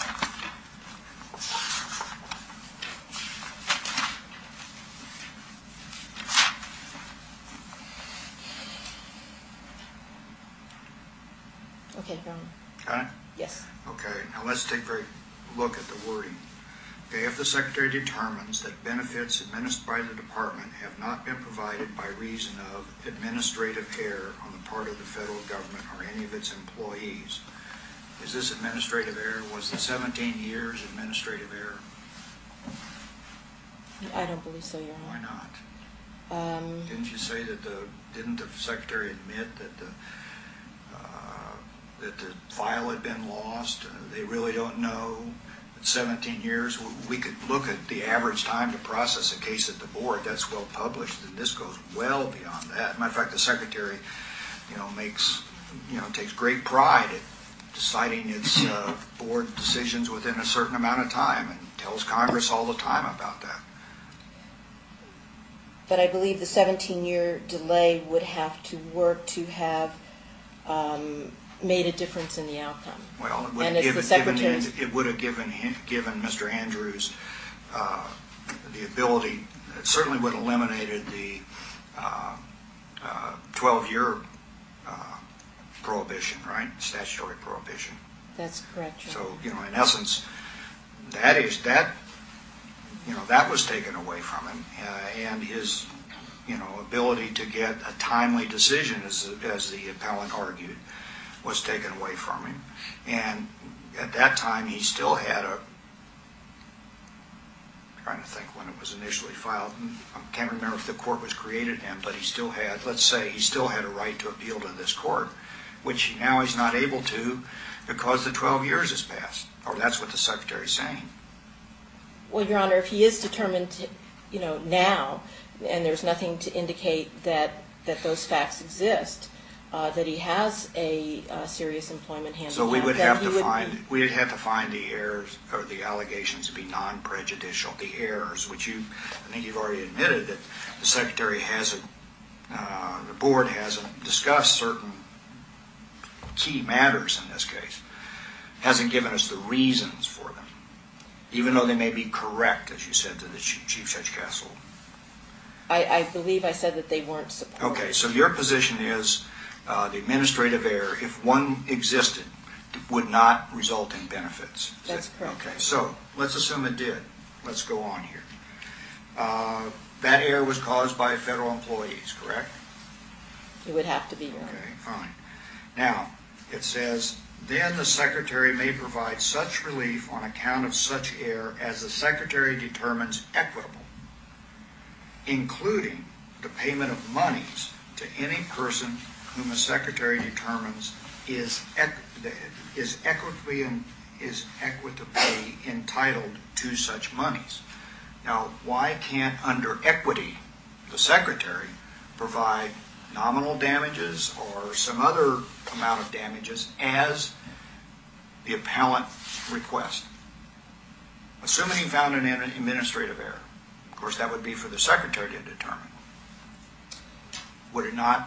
Okay, Your Honor. Got it? Yes. Okay, now let's take a very look at the wording. Okay, if the secretary determines that benefits administered by the department have not been provided by reason of administrative error on the part of the federal government or any of its employees, is this administrative error? Was the seventeen years administrative error? I don't believe so, Your Why Honor. not? Um, Didn't you say that the, didn't the secretary admit that the, uh, that the file had been lost? Uh, They really don't know. At seventeen years, w- we could look at the average time to process a case at the board. That's well published, and this goes well beyond that. Matter of fact, the secretary, you know, makes, you know, takes great pride at deciding its uh, board decisions within a certain amount of time and tells Congress all the time about that. But I believe the seventeen-year delay would have to work to have um, made a difference in the outcome. Well, it would And have it's the given, given, secretary's- it would have given, him- given Mister Andrews uh, the ability, it certainly would have eliminated the uh, uh, twelve-year uh, prohibition, right? Statutory prohibition. That's correct, Your Honor. So, you know, in essence, that is, that, you know, that was taken away from him, uh, and his, you know, ability to get a timely decision, as, as the appellant argued, was taken away from him. And at that time, he still had a, trying to think when it was initially filed. I can't remember if the court was created then, but he still had, let's say, he still had a right to appeal to this court, which now he's not able to because the twelve years has passed, or that's what the Secretary's saying. Well, Your Honor, if he is determined, to, you know, now, and there's nothing to indicate that, that those facts exist, uh, that he has a uh, serious employment handicap. So we would then have he to would find, be- we'd have to find the errors, or the allegations to be non-prejudicial, the errors, which you, I think you've already admitted that the Secretary hasn't, uh, the board hasn't discussed certain key matters in this case, hasn't given us the reasons for them, even though they may be correct, as you said to the Chief, Chief Judge Castle. I, I believe I said that they weren't supported. Okay, so your position is uh, the administrative error, if one existed, would not result in benefits. Is That's it- correct. Okay, so let's assume it did. Let's go on here. Uh, that error was caused by federal employees, correct? It would have to be, Your Honor. Okay, fine. Now, it says, then the Secretary may provide such relief on account of such error as the Secretary determines equitable, including the payment of monies to any person whom the Secretary determines is equ- is equitably is equitably entitled to such monies. Now, why can't, under equity, the Secretary provide nominal damages or some other amount of damages as the appellant requests? Assuming he found an administrative error. Of course, that would be for the Secretary to determine. Would it not?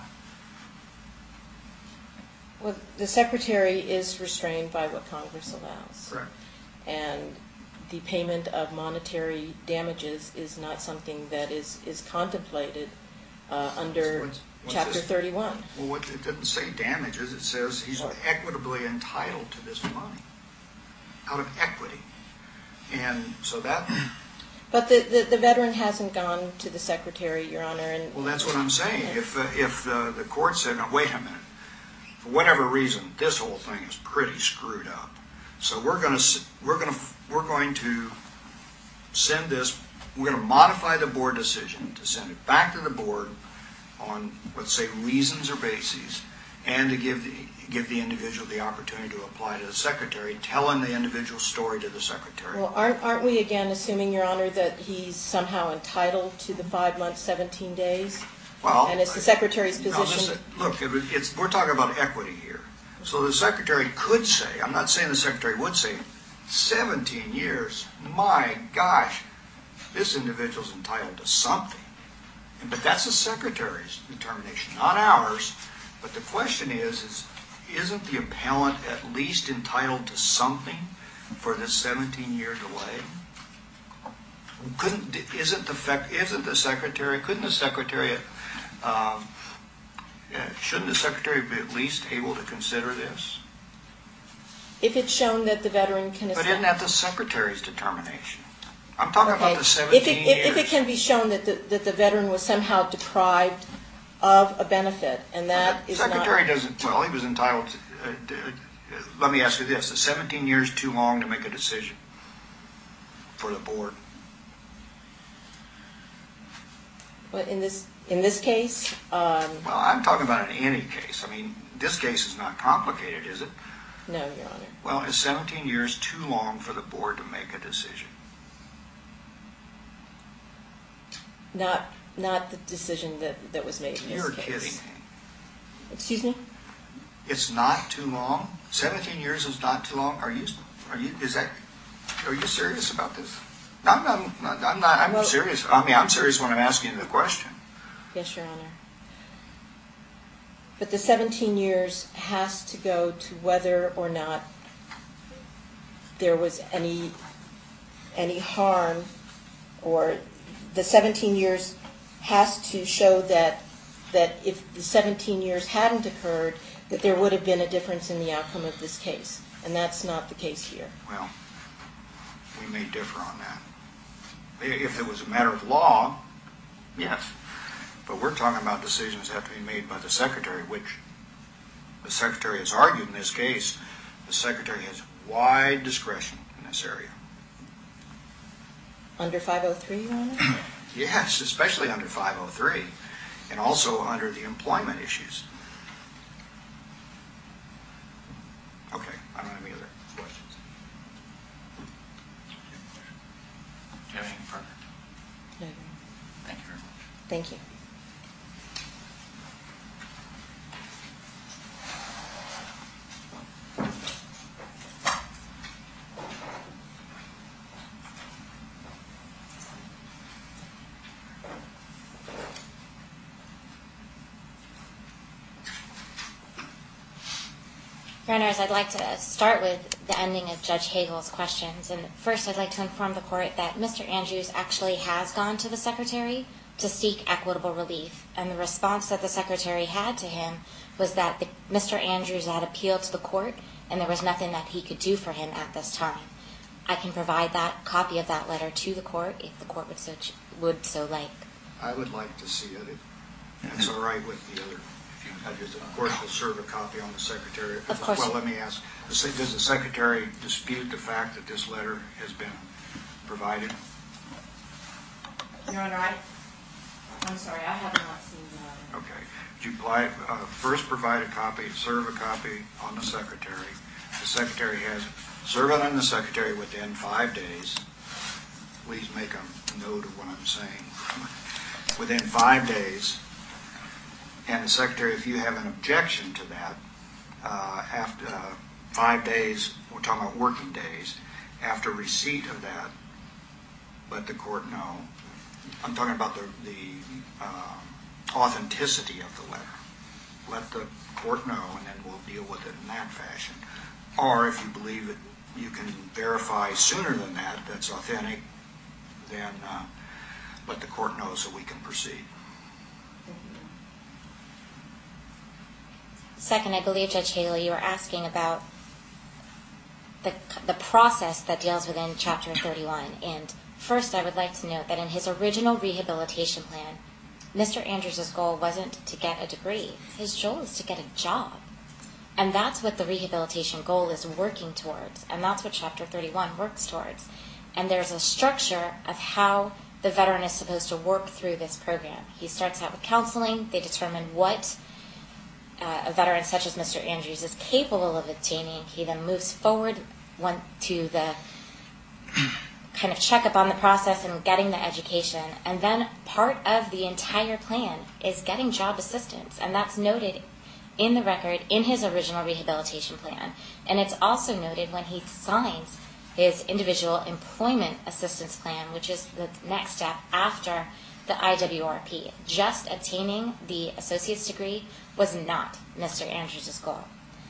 Well, the Secretary is restrained by what Congress allows. Correct. And the payment of monetary damages is not something that is, is contemplated uh, under What's- what's Chapter this? thirty-one. Well, what, it doesn't say damages. It says he's equitably entitled to this money out of equity. And so that, But the, the, the veteran hasn't gone to the Secretary, Your Honor, and... well, that's what I'm saying. If, uh, if uh, the court said, no, wait a minute, for whatever reason, this whole thing is pretty screwed up. So we're going to, we're going to, we're going to send this, we're going to modify the board decision to send it back to the board on, let's say, reasons or bases, and to give the, give the individual the opportunity to apply to the Secretary, telling the individual story to the Secretary. Well, aren't, aren't we again assuming, Your Honor, that he's somehow entitled to the five months, seventeen days? Well, And it's the Secretary's No, position... listen, look, it was- it's, we're talking about equity here. So the Secretary could say, I'm not saying the Secretary would say, seventeen years, my gosh, this individual's entitled to something. But that's the Secretary's determination, not ours. But the question is, is isn't the appellant at least entitled to something for this seventeen-year delay? Couldn't, isn't the, fact- isn't the Secretary, couldn't the Secretary, um, uh, shouldn't the Secretary be at least able to consider this? If it's shown that the veteran can... But establish- isn't that the Secretary's determination? I'm talking Okay. about the If seventeen it, years. if it can be shown that the, that the veteran was somehow deprived of a benefit, and that The is not... Secretary doesn't, well, he was entitled to, uh, to- uh, let me ask you this, is seventeen years too long to make a decision for the board? Well, in this, in this case, um, Well, I'm talking about in any case. I mean, this case is not complicated, is it? no, Your Honor. Well, is seventeen years too long for the board to make a decision? Not, not the decision that, that was made in this You're case. kidding me. Excuse me? It's not too long? seventeen years is not too long? Are you, are you, is that, are you serious about this? No, I'm not, I'm not, I'm Well- serious. I mean, I'm serious when I'm asking you the question. Yes, Your Honor. But the seventeen years has to go to whether or not there was any, any harm, or the seventeen years has to show that, that if the seventeen years hadn't occurred, that there would have been a difference in the outcome of this case. And that's not the case here. Well, we may differ on that. If it was a matter of law, yes. But we're talking about decisions that have to be made by the Secretary, which the Secretary has argued in this case. The Secretary has wide discretion in this area. Under five oh three, Your Honor? Yes, especially under five oh three, and also under the employment issues. Okay, I don't have any other questions. Do you have anything further? No, Your Honor. Thank you very much. Thank you. Your Honors, I'd like to start with the ending of Judge Hagel's questions. And first, I'd like to inform the Court that Mister Andrews actually has gone to the Secretary to seek equitable relief. And the response that the Secretary had to him was that the, Mister Andrews had appealed to the Court, and there was nothing that he could do for him at this time. I can provide that copy of that letter to the Court if the Court would so, would so like. I would like to see it, if it's all right with the other. I just, of course, will serve a copy on the Secretary. Of course. Well, let me ask, does the Secretary dispute the fact that this letter has been provided? Your Honor, I, I'm sorry, I have not seen the letter. Okay. Would you apply, uh, first provide a copy, serve a copy on the Secretary. The Secretary has, serve it on the Secretary within five days. Please make a note of what I'm saying. Within five days. And the Secretary, if you have an objection to that, uh, after uh, five days, we're talking about working days, after receipt of that, let the Court know. I'm talking about the, the uh, authenticity of the letter. Let the Court know, and then we'll deal with it in that fashion. Or if you believe it, you can verify sooner than that, that's authentic, then uh, let the Court know so we can proceed. Second, I believe, Judge Haley, you were asking about the, the process that deals within Chapter thirty-one. And first, I would like to note that in his original rehabilitation plan, Mister Andrews' goal wasn't to get a degree. His goal is to get a job. And that's what the rehabilitation goal is working towards. And that's what Chapter thirty-one works towards. And there's a structure of how the veteran is supposed to work through this program. He starts out with counseling. They determine what Uh, a veteran such as Mister Andrews is capable of obtaining. He then moves forward one, to the kind of checkup on the process and getting the education. And then part of the entire plan is getting job assistance. And that's noted in the record in his original rehabilitation plan. And it's also noted when he signs his individual employment assistance plan, which is the next step after the I W R P. Just obtaining the associate's degree was not Mister Andrews' goal.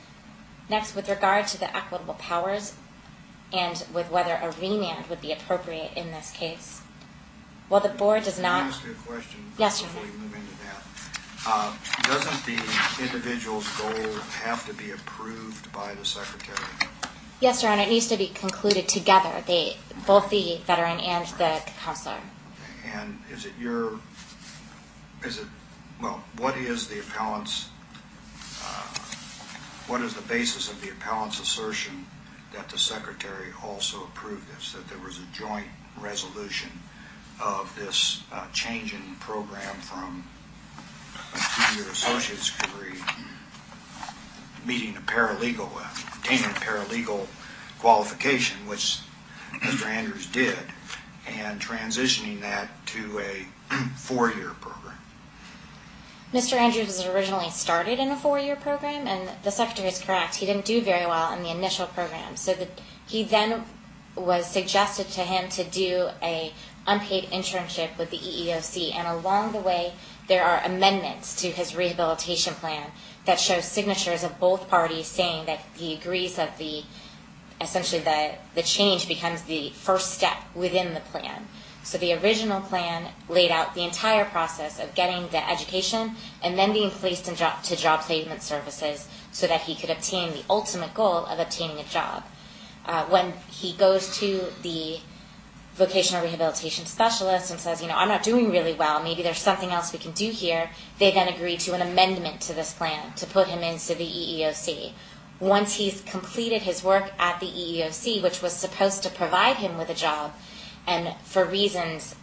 Next, with regard to the equitable powers and with whether a remand would be appropriate in this case, while the board does Can I not... ask you a question Yes, sir. before you move into that? Uh, doesn't the individual's goal have to be approved by the Secretary? Yes, Your Honor, it needs to be concluded together, they, both the veteran and the counselor. And is it your, is it, well, what is the appellant's, uh, what is the basis of the appellant's assertion that the Secretary also approved this, that there was a joint resolution of this uh, change in program from a two-year associate's degree, meeting a paralegal, uh, obtaining a paralegal qualification, which Mister Andrews did, and transitioning that to a four-year program? Mister Andrews was originally started in a four-year program, and the Secretary is correct. He didn't do very well in the initial program, so that he then was suggested to him to do a unpaid internship with the E E O C, and along the way there are amendments to his rehabilitation plan that show signatures of both parties saying that he agrees that the essentially the, the change becomes the first step within the plan. So the original plan laid out the entire process of getting the education and then being placed in job, to job placement services so that he could obtain the ultimate goal of obtaining a job. Uh, when he goes to the vocational rehabilitation specialist and says, you know, I'm not doing really well, maybe there's something else we can do here, they then agree to an amendment to this plan to put him into the E E O C. Once he's completed his work at the E E O C, which was supposed to provide him with a job, and for reasons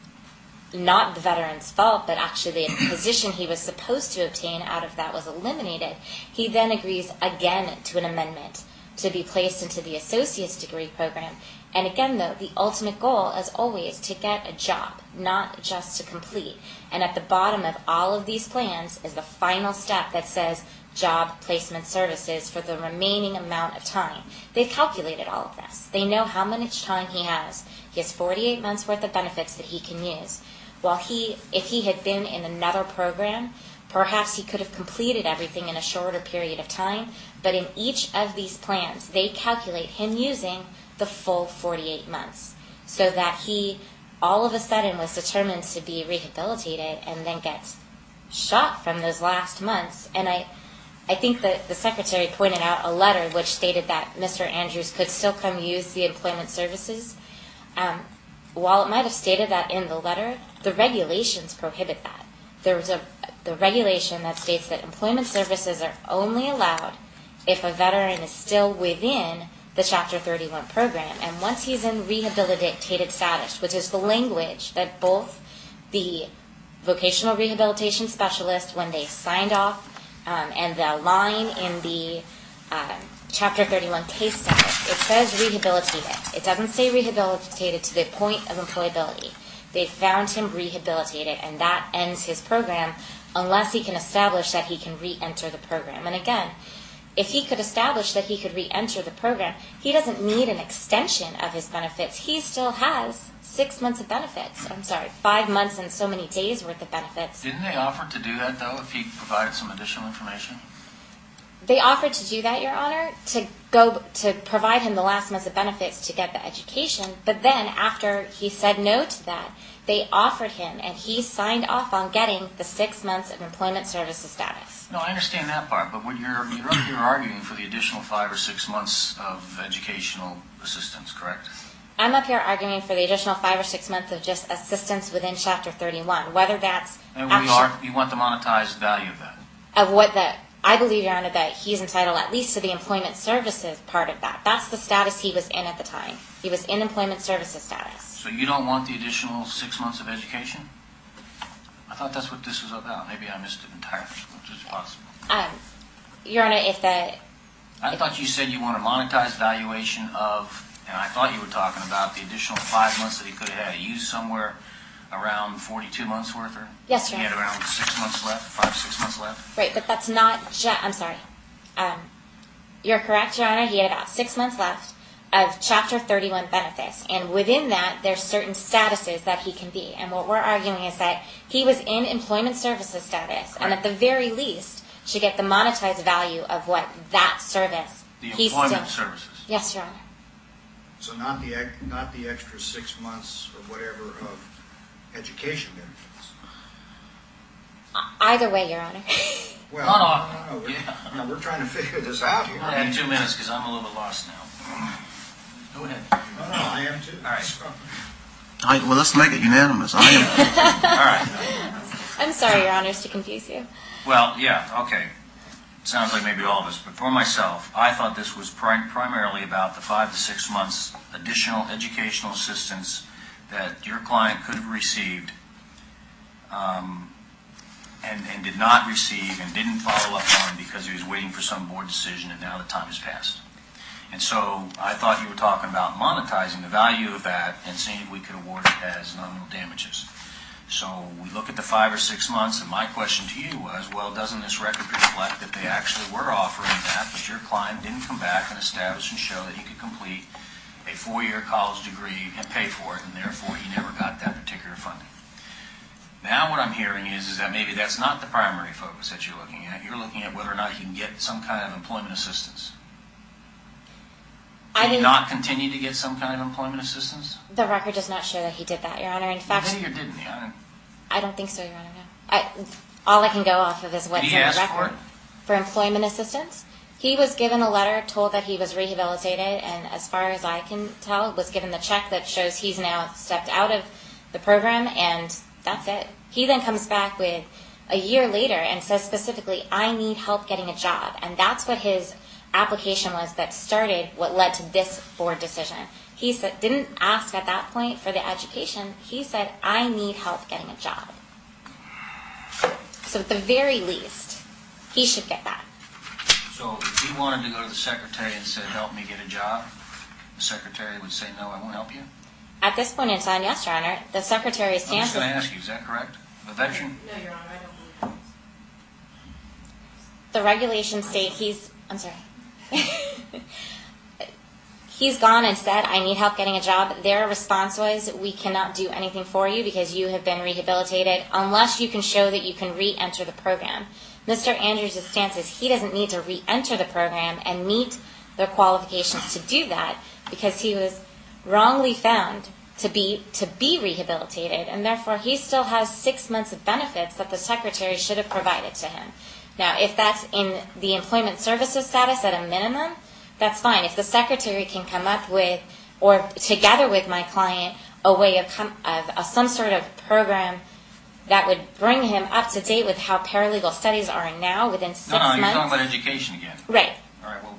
not the veteran's fault, but actually the position he was supposed to obtain out of that was eliminated, he then agrees again to an amendment to be placed into the associate's degree program. And again, though, the ultimate goal is always to get a job, not just to complete. And at the bottom of all of these plans is the final step that says job placement services for the remaining amount of time. They've calculated all of this. They know how much time he has. He has forty-eight months worth of benefits that he can use. While he, if he had been in another program, perhaps he could have completed everything in a shorter period of time. But in each of these plans, they calculate him using the full forty-eight months, so that he all of a sudden was determined to be rehabilitated and then gets shot from those last months. And I, I think that the Secretary pointed out a letter which stated that Mister Andrews could still come use the employment services. Um, while it might have stated that in the letter, the regulations prohibit that. There's a the regulation that states that employment services are only allowed if a veteran is still within the Chapter thirty-one program. And once he's in rehabilitated status, which is the language that both the vocational rehabilitation specialist, when they signed off, um, and the line in the um, Chapter thirty-one case status, it says rehabilitated. It doesn't say rehabilitated to the point of employability. They found him rehabilitated, and that ends his program unless he can establish that he can re-enter the program. And again, if he could establish that he could re-enter the program, he doesn't need an extension of his benefits. He still has six months of benefits. I'm sorry, five months and so many days worth of benefits. Didn't they offer to do that, though, if he provided some additional information? They offered to do that, Your Honor, to go to provide him the last months of benefits to get the education. But then, after he said no to that, they offered him, and he signed off on getting the six months of employment services status. No, I understand that part, but when you're you're up here arguing for the additional five or six months of educational assistance, correct? I'm up here arguing for the additional five or six months of just assistance within Chapter thirty-one, whether that's And we actually, are you want the monetized value of that. of what the. I believe, Your Honor, that he's entitled at least to the employment services part of that. That's the status he was in at the time. He was in employment services status. So you don't want the additional six months of education? I thought that's what this was about. Maybe I missed it entirely, which is possible. Um, Your Honor, if the I thought you said you want a monetized valuation of, and I thought you were talking about the additional five months that he could have had. He used somewhere around forty-two months worth, or? Yes, Your He had Honor. around six months left, five, six months left? Right, but that's not ju- I'm sorry. Um, you're correct, Your Honor. He had about six months left of Chapter thirty-one benefits. And within that, there's certain statuses that he can be. And what we're arguing is that he was in employment services status, and at the very least, should get the monetized value of what that service The he's employment still. services. Yes, Your Honor. So not the, ex- not the extra six months or whatever of education benefits? Either way, Your Honor. Well, No, no, no, no, we're, yeah. no, we're trying to figure this out here. I have two minutes because I'm a little bit lost now. Go ahead. No, no, I am too. All right. So- I, well, let's make it unanimous. I am. All right. I'm sorry, Your Honors, to confuse you. Well, yeah, okay. Sounds like maybe all of us, but for myself, I thought this was prim- primarily about the five to six months additional educational assistance that your client could have received um, and, and did not receive and didn't follow up on because he was waiting for some board decision and now the time has passed. And so I thought you were talking about monetizing the value of that and seeing if we could award it as nominal damages. So we look at the five or six months, and my question to you was, well, doesn't this record reflect that they actually were offering that, but your client didn't come back and establish and show that he could complete a four-year college degree and pay for it, and therefore he never got that particular funding. Now what I'm hearing is, is that maybe that's not the primary focus that you're looking at. You're looking at whether or not he can get some kind of employment assistance. I Did he didn't- not continue to get some kind of employment assistance? The record does not show that he did that, Your Honor. In fact, Did he or didn't he? I don't- I don't think so, Your Honor, no. I, all I can go off of is what's Did he in the ask for record. it? For employment assistance? He was given a letter, told that he was rehabilitated, and as far as I can tell, was given the check that shows he's now stepped out of the program, and that's it. He then comes back with a year later and says specifically, I need help getting a job. And that's what his application was that started what led to this board decision. He said, didn't ask at that point for the education. He said, I need help getting a job. So at the very least, he should get that. So if he wanted to go to the secretary and said, help me get a job, the secretary would say, no, I won't help you? At this point in time, yes, Your Honor, the Secretary's I'm stance just going to is ask you, is that correct? A veteran? No, Your Honor, I don't believe the regulations state he's, I'm sorry. He's gone and said, I need help getting a job. Their response was, we cannot do anything for you because you have been rehabilitated unless you can show that you can re-enter the program. Mister Andrews' stance is he doesn't need to re-enter the program and meet their qualifications to do that because he was wrongly found to be to be rehabilitated, and therefore he still has six months of benefits that the Secretary should have provided to him. Now, if that's in the employment services status at a minimum, that's fine. If the Secretary can come up with, or together with my client, a way of, com- of, of some sort of program that would bring him up to date with how paralegal studies are now within six No, no, you're months. talking about education again. Right. All right, well,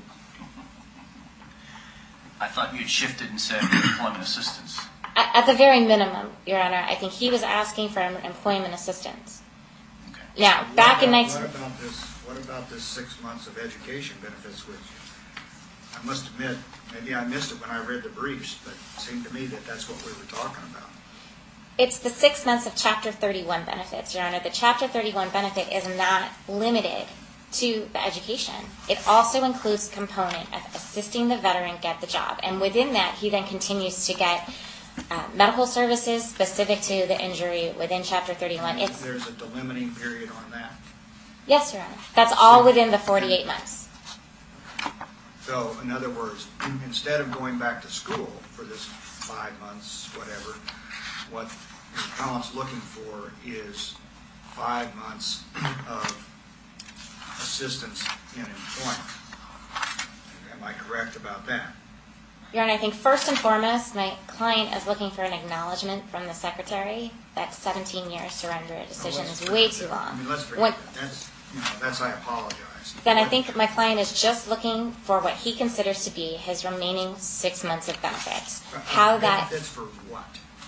I thought you'd shifted and said employment assistance. At, at the very minimum, Your Honor, I think he was asking for em- employment assistance. Okay. Now, What back in about- nineteen... What about this, what about this six months of education benefits, which I must admit, maybe I missed it when I read the briefs, but it seemed to me that that's what we were talking about. It's the six months of Chapter thirty-one benefits, Your Honor. The Chapter thirty-one benefit is not limited to the education. It also includes a component of assisting the veteran get the job. And within that, he then continues to get uh, medical services specific to the injury within Chapter thirty-one. It's There's a delimiting period on that. Yes, Your Honor. That's all within the forty-eight months. So, in other words, instead of going back to school for this five months, whatever, what the appellant's looking for is five months of assistance in employment. Am I correct about that? Your Honor, I think first and foremost, my client is looking for an acknowledgement from the Secretary that seventeen years to render a decision is way too long. I mean, let's forget When- that. That's, you know, that's, I apologize. Then I think my client is just looking for what he considers to be his remaining six months of benefits. How that, Benefits for what?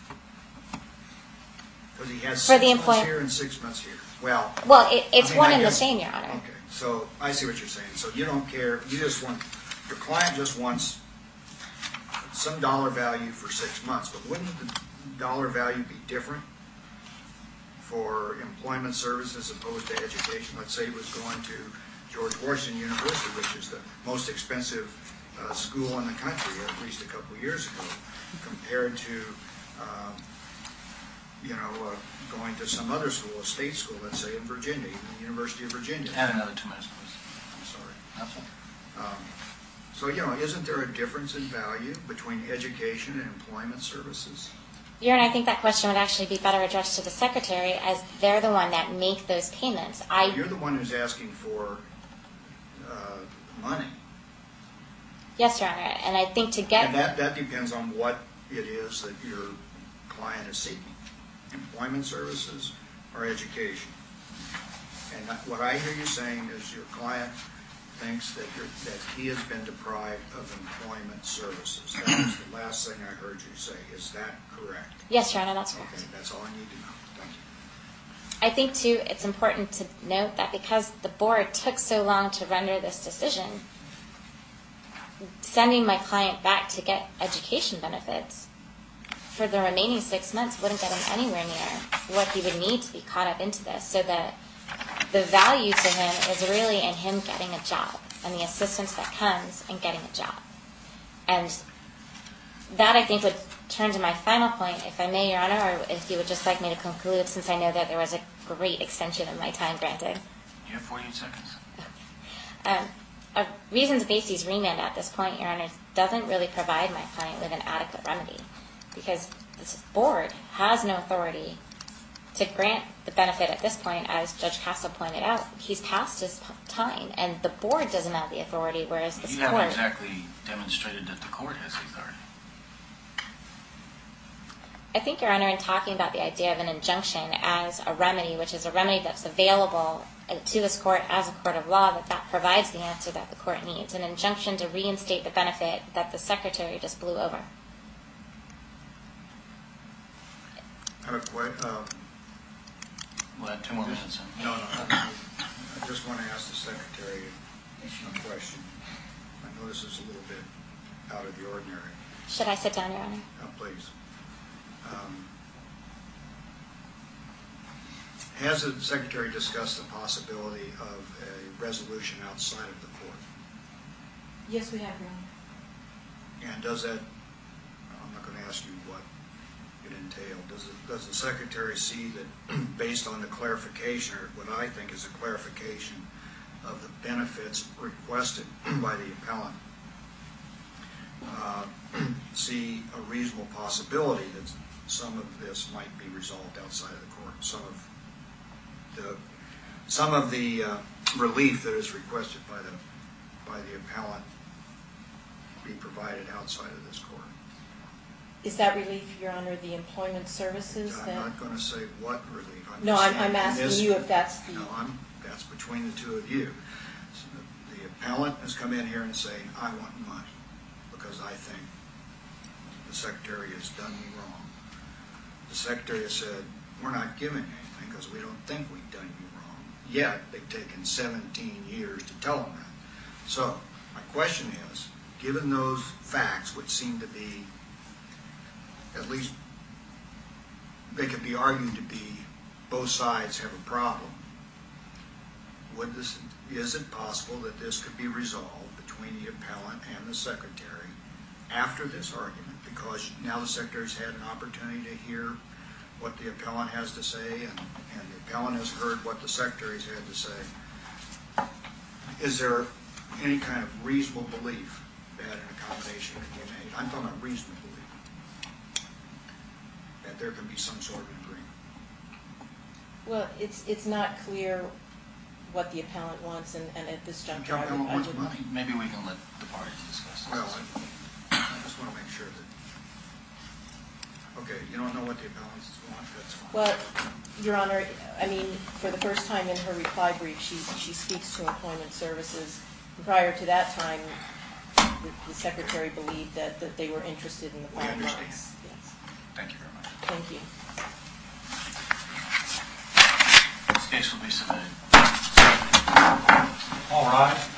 Because he has For six the months employ- here and six months here. Well, well, it, it's I mean, one I and the guess- same, Your Honor. okay, so I see what you're saying. So you don't care, you just want, your client just wants some dollar value for six months, but wouldn't the dollar value be different for employment service as opposed to education? Let's say he was going to George Washington University, which is the most expensive uh, school in the country, at least a couple of years ago, compared to, um, you know, uh, going to some other school, a state school, let's say in Virginia, even the University of Virginia. Add another two minutes, please. I'm sorry. That's okay. Um, So, you know, isn't there a difference in value between education and employment services? Your Honor, I think that question would actually be better addressed to the Secretary, as they're the one that make those payments. I, You're the one who's asking for uh, money. yes, Your Honor, and I think to get... And that, that depends on what it is that your client is seeking, employment services or education. And that- what I hear you saying is your client thinks that you're, that he has been deprived of employment services. That was the last thing I heard you say. Is that correct? Yes, Your Honor, that's correct. Okay, that's all I need to know. Thank you. I think, too, it's important to note that because the board took so long to render this decision, sending my client back to get education benefits for the remaining six months wouldn't get him anywhere near what he would need to be caught up into this. So the, the value to him is really in him getting a job and the assistance that comes in getting a job. And that, I think, would turn to my final point, if I may, Your Honor, or if you would just like me to conclude, since I know that there was a great extension of my time granted. You have forty-eight seconds. Um, a reasons basis remand at this point, Your Honor, doesn't really provide my client with an adequate remedy, because this board has no authority to grant the benefit at this point. As Judge Castle pointed out, he's past his p- time, and the board doesn't have the authority, whereas the You court... haven't exactly demonstrated that the court has the authority. I think, Your Honor, in talking about the idea of an injunction as a remedy, which is a remedy that's available uh, to this court as a court of law that that provides the answer that the court needs, an injunction to reinstate the benefit that the Secretary just blew over. I have a que, uh, We'll have two more minutes. no, no, I I just want to ask the Secretary a question. I know this is a little bit out of the ordinary. Should I sit down, Your Honor? Now, please. Um, Has the Secretary discussed the possibility of a resolution outside of the court? Yes, we have, Your Honor. And does that, I'm not going to ask you what it entailed, does it, does the Secretary see that based on the clarification, or what I think is a clarification of the benefits requested by the appellant, uh, see a reasonable possibility that some of this might be resolved outside of the court, some of the, some of the uh, relief that is requested by the, by the appellant be provided outside of this court? Is that relief, Your Honor, the employment services I'm that? not going to say what relief. I'm No, just I'm, saying I'm in asking this- you if that's the, No, I'm, that's between the two of you. So the, the appellant has come in here and saying, I want money because I think the Secretary has done me wrong. The Secretary has said, we're not giving anything because we don't think we've done you wrong. Yet, they've taken seventeen years to tell them that. So, my question is, given those facts, which seem to be, at least, they could be argued to be, both sides have a problem, would this, is it possible that this could be resolved between the appellant and the Secretary after this argument? Because now the Secretary's had an opportunity to hear what the appellant has to say, and, and the appellant has heard what the Secretary's had to say. Is there any kind of reasonable belief that an accommodation can be made? I'm talking about reasonable belief that there can be some sort of agreement. well, it's, it's not clear what the appellant wants, and, and at this The juncture, I would, appellant I wants would. money. Maybe we can let the parties discuss this. Well, I, I just want to make sure that, okay, you don't know what the appellants want, that's fine. Well, Your Honor, I mean, for the first time in her reply brief, she, she speaks to employment services. Prior to that time, the, the Secretary believed that, that they were interested in the We five understand. months. Yes. Thank you very much. Thank you. This case will be submitted. All rise.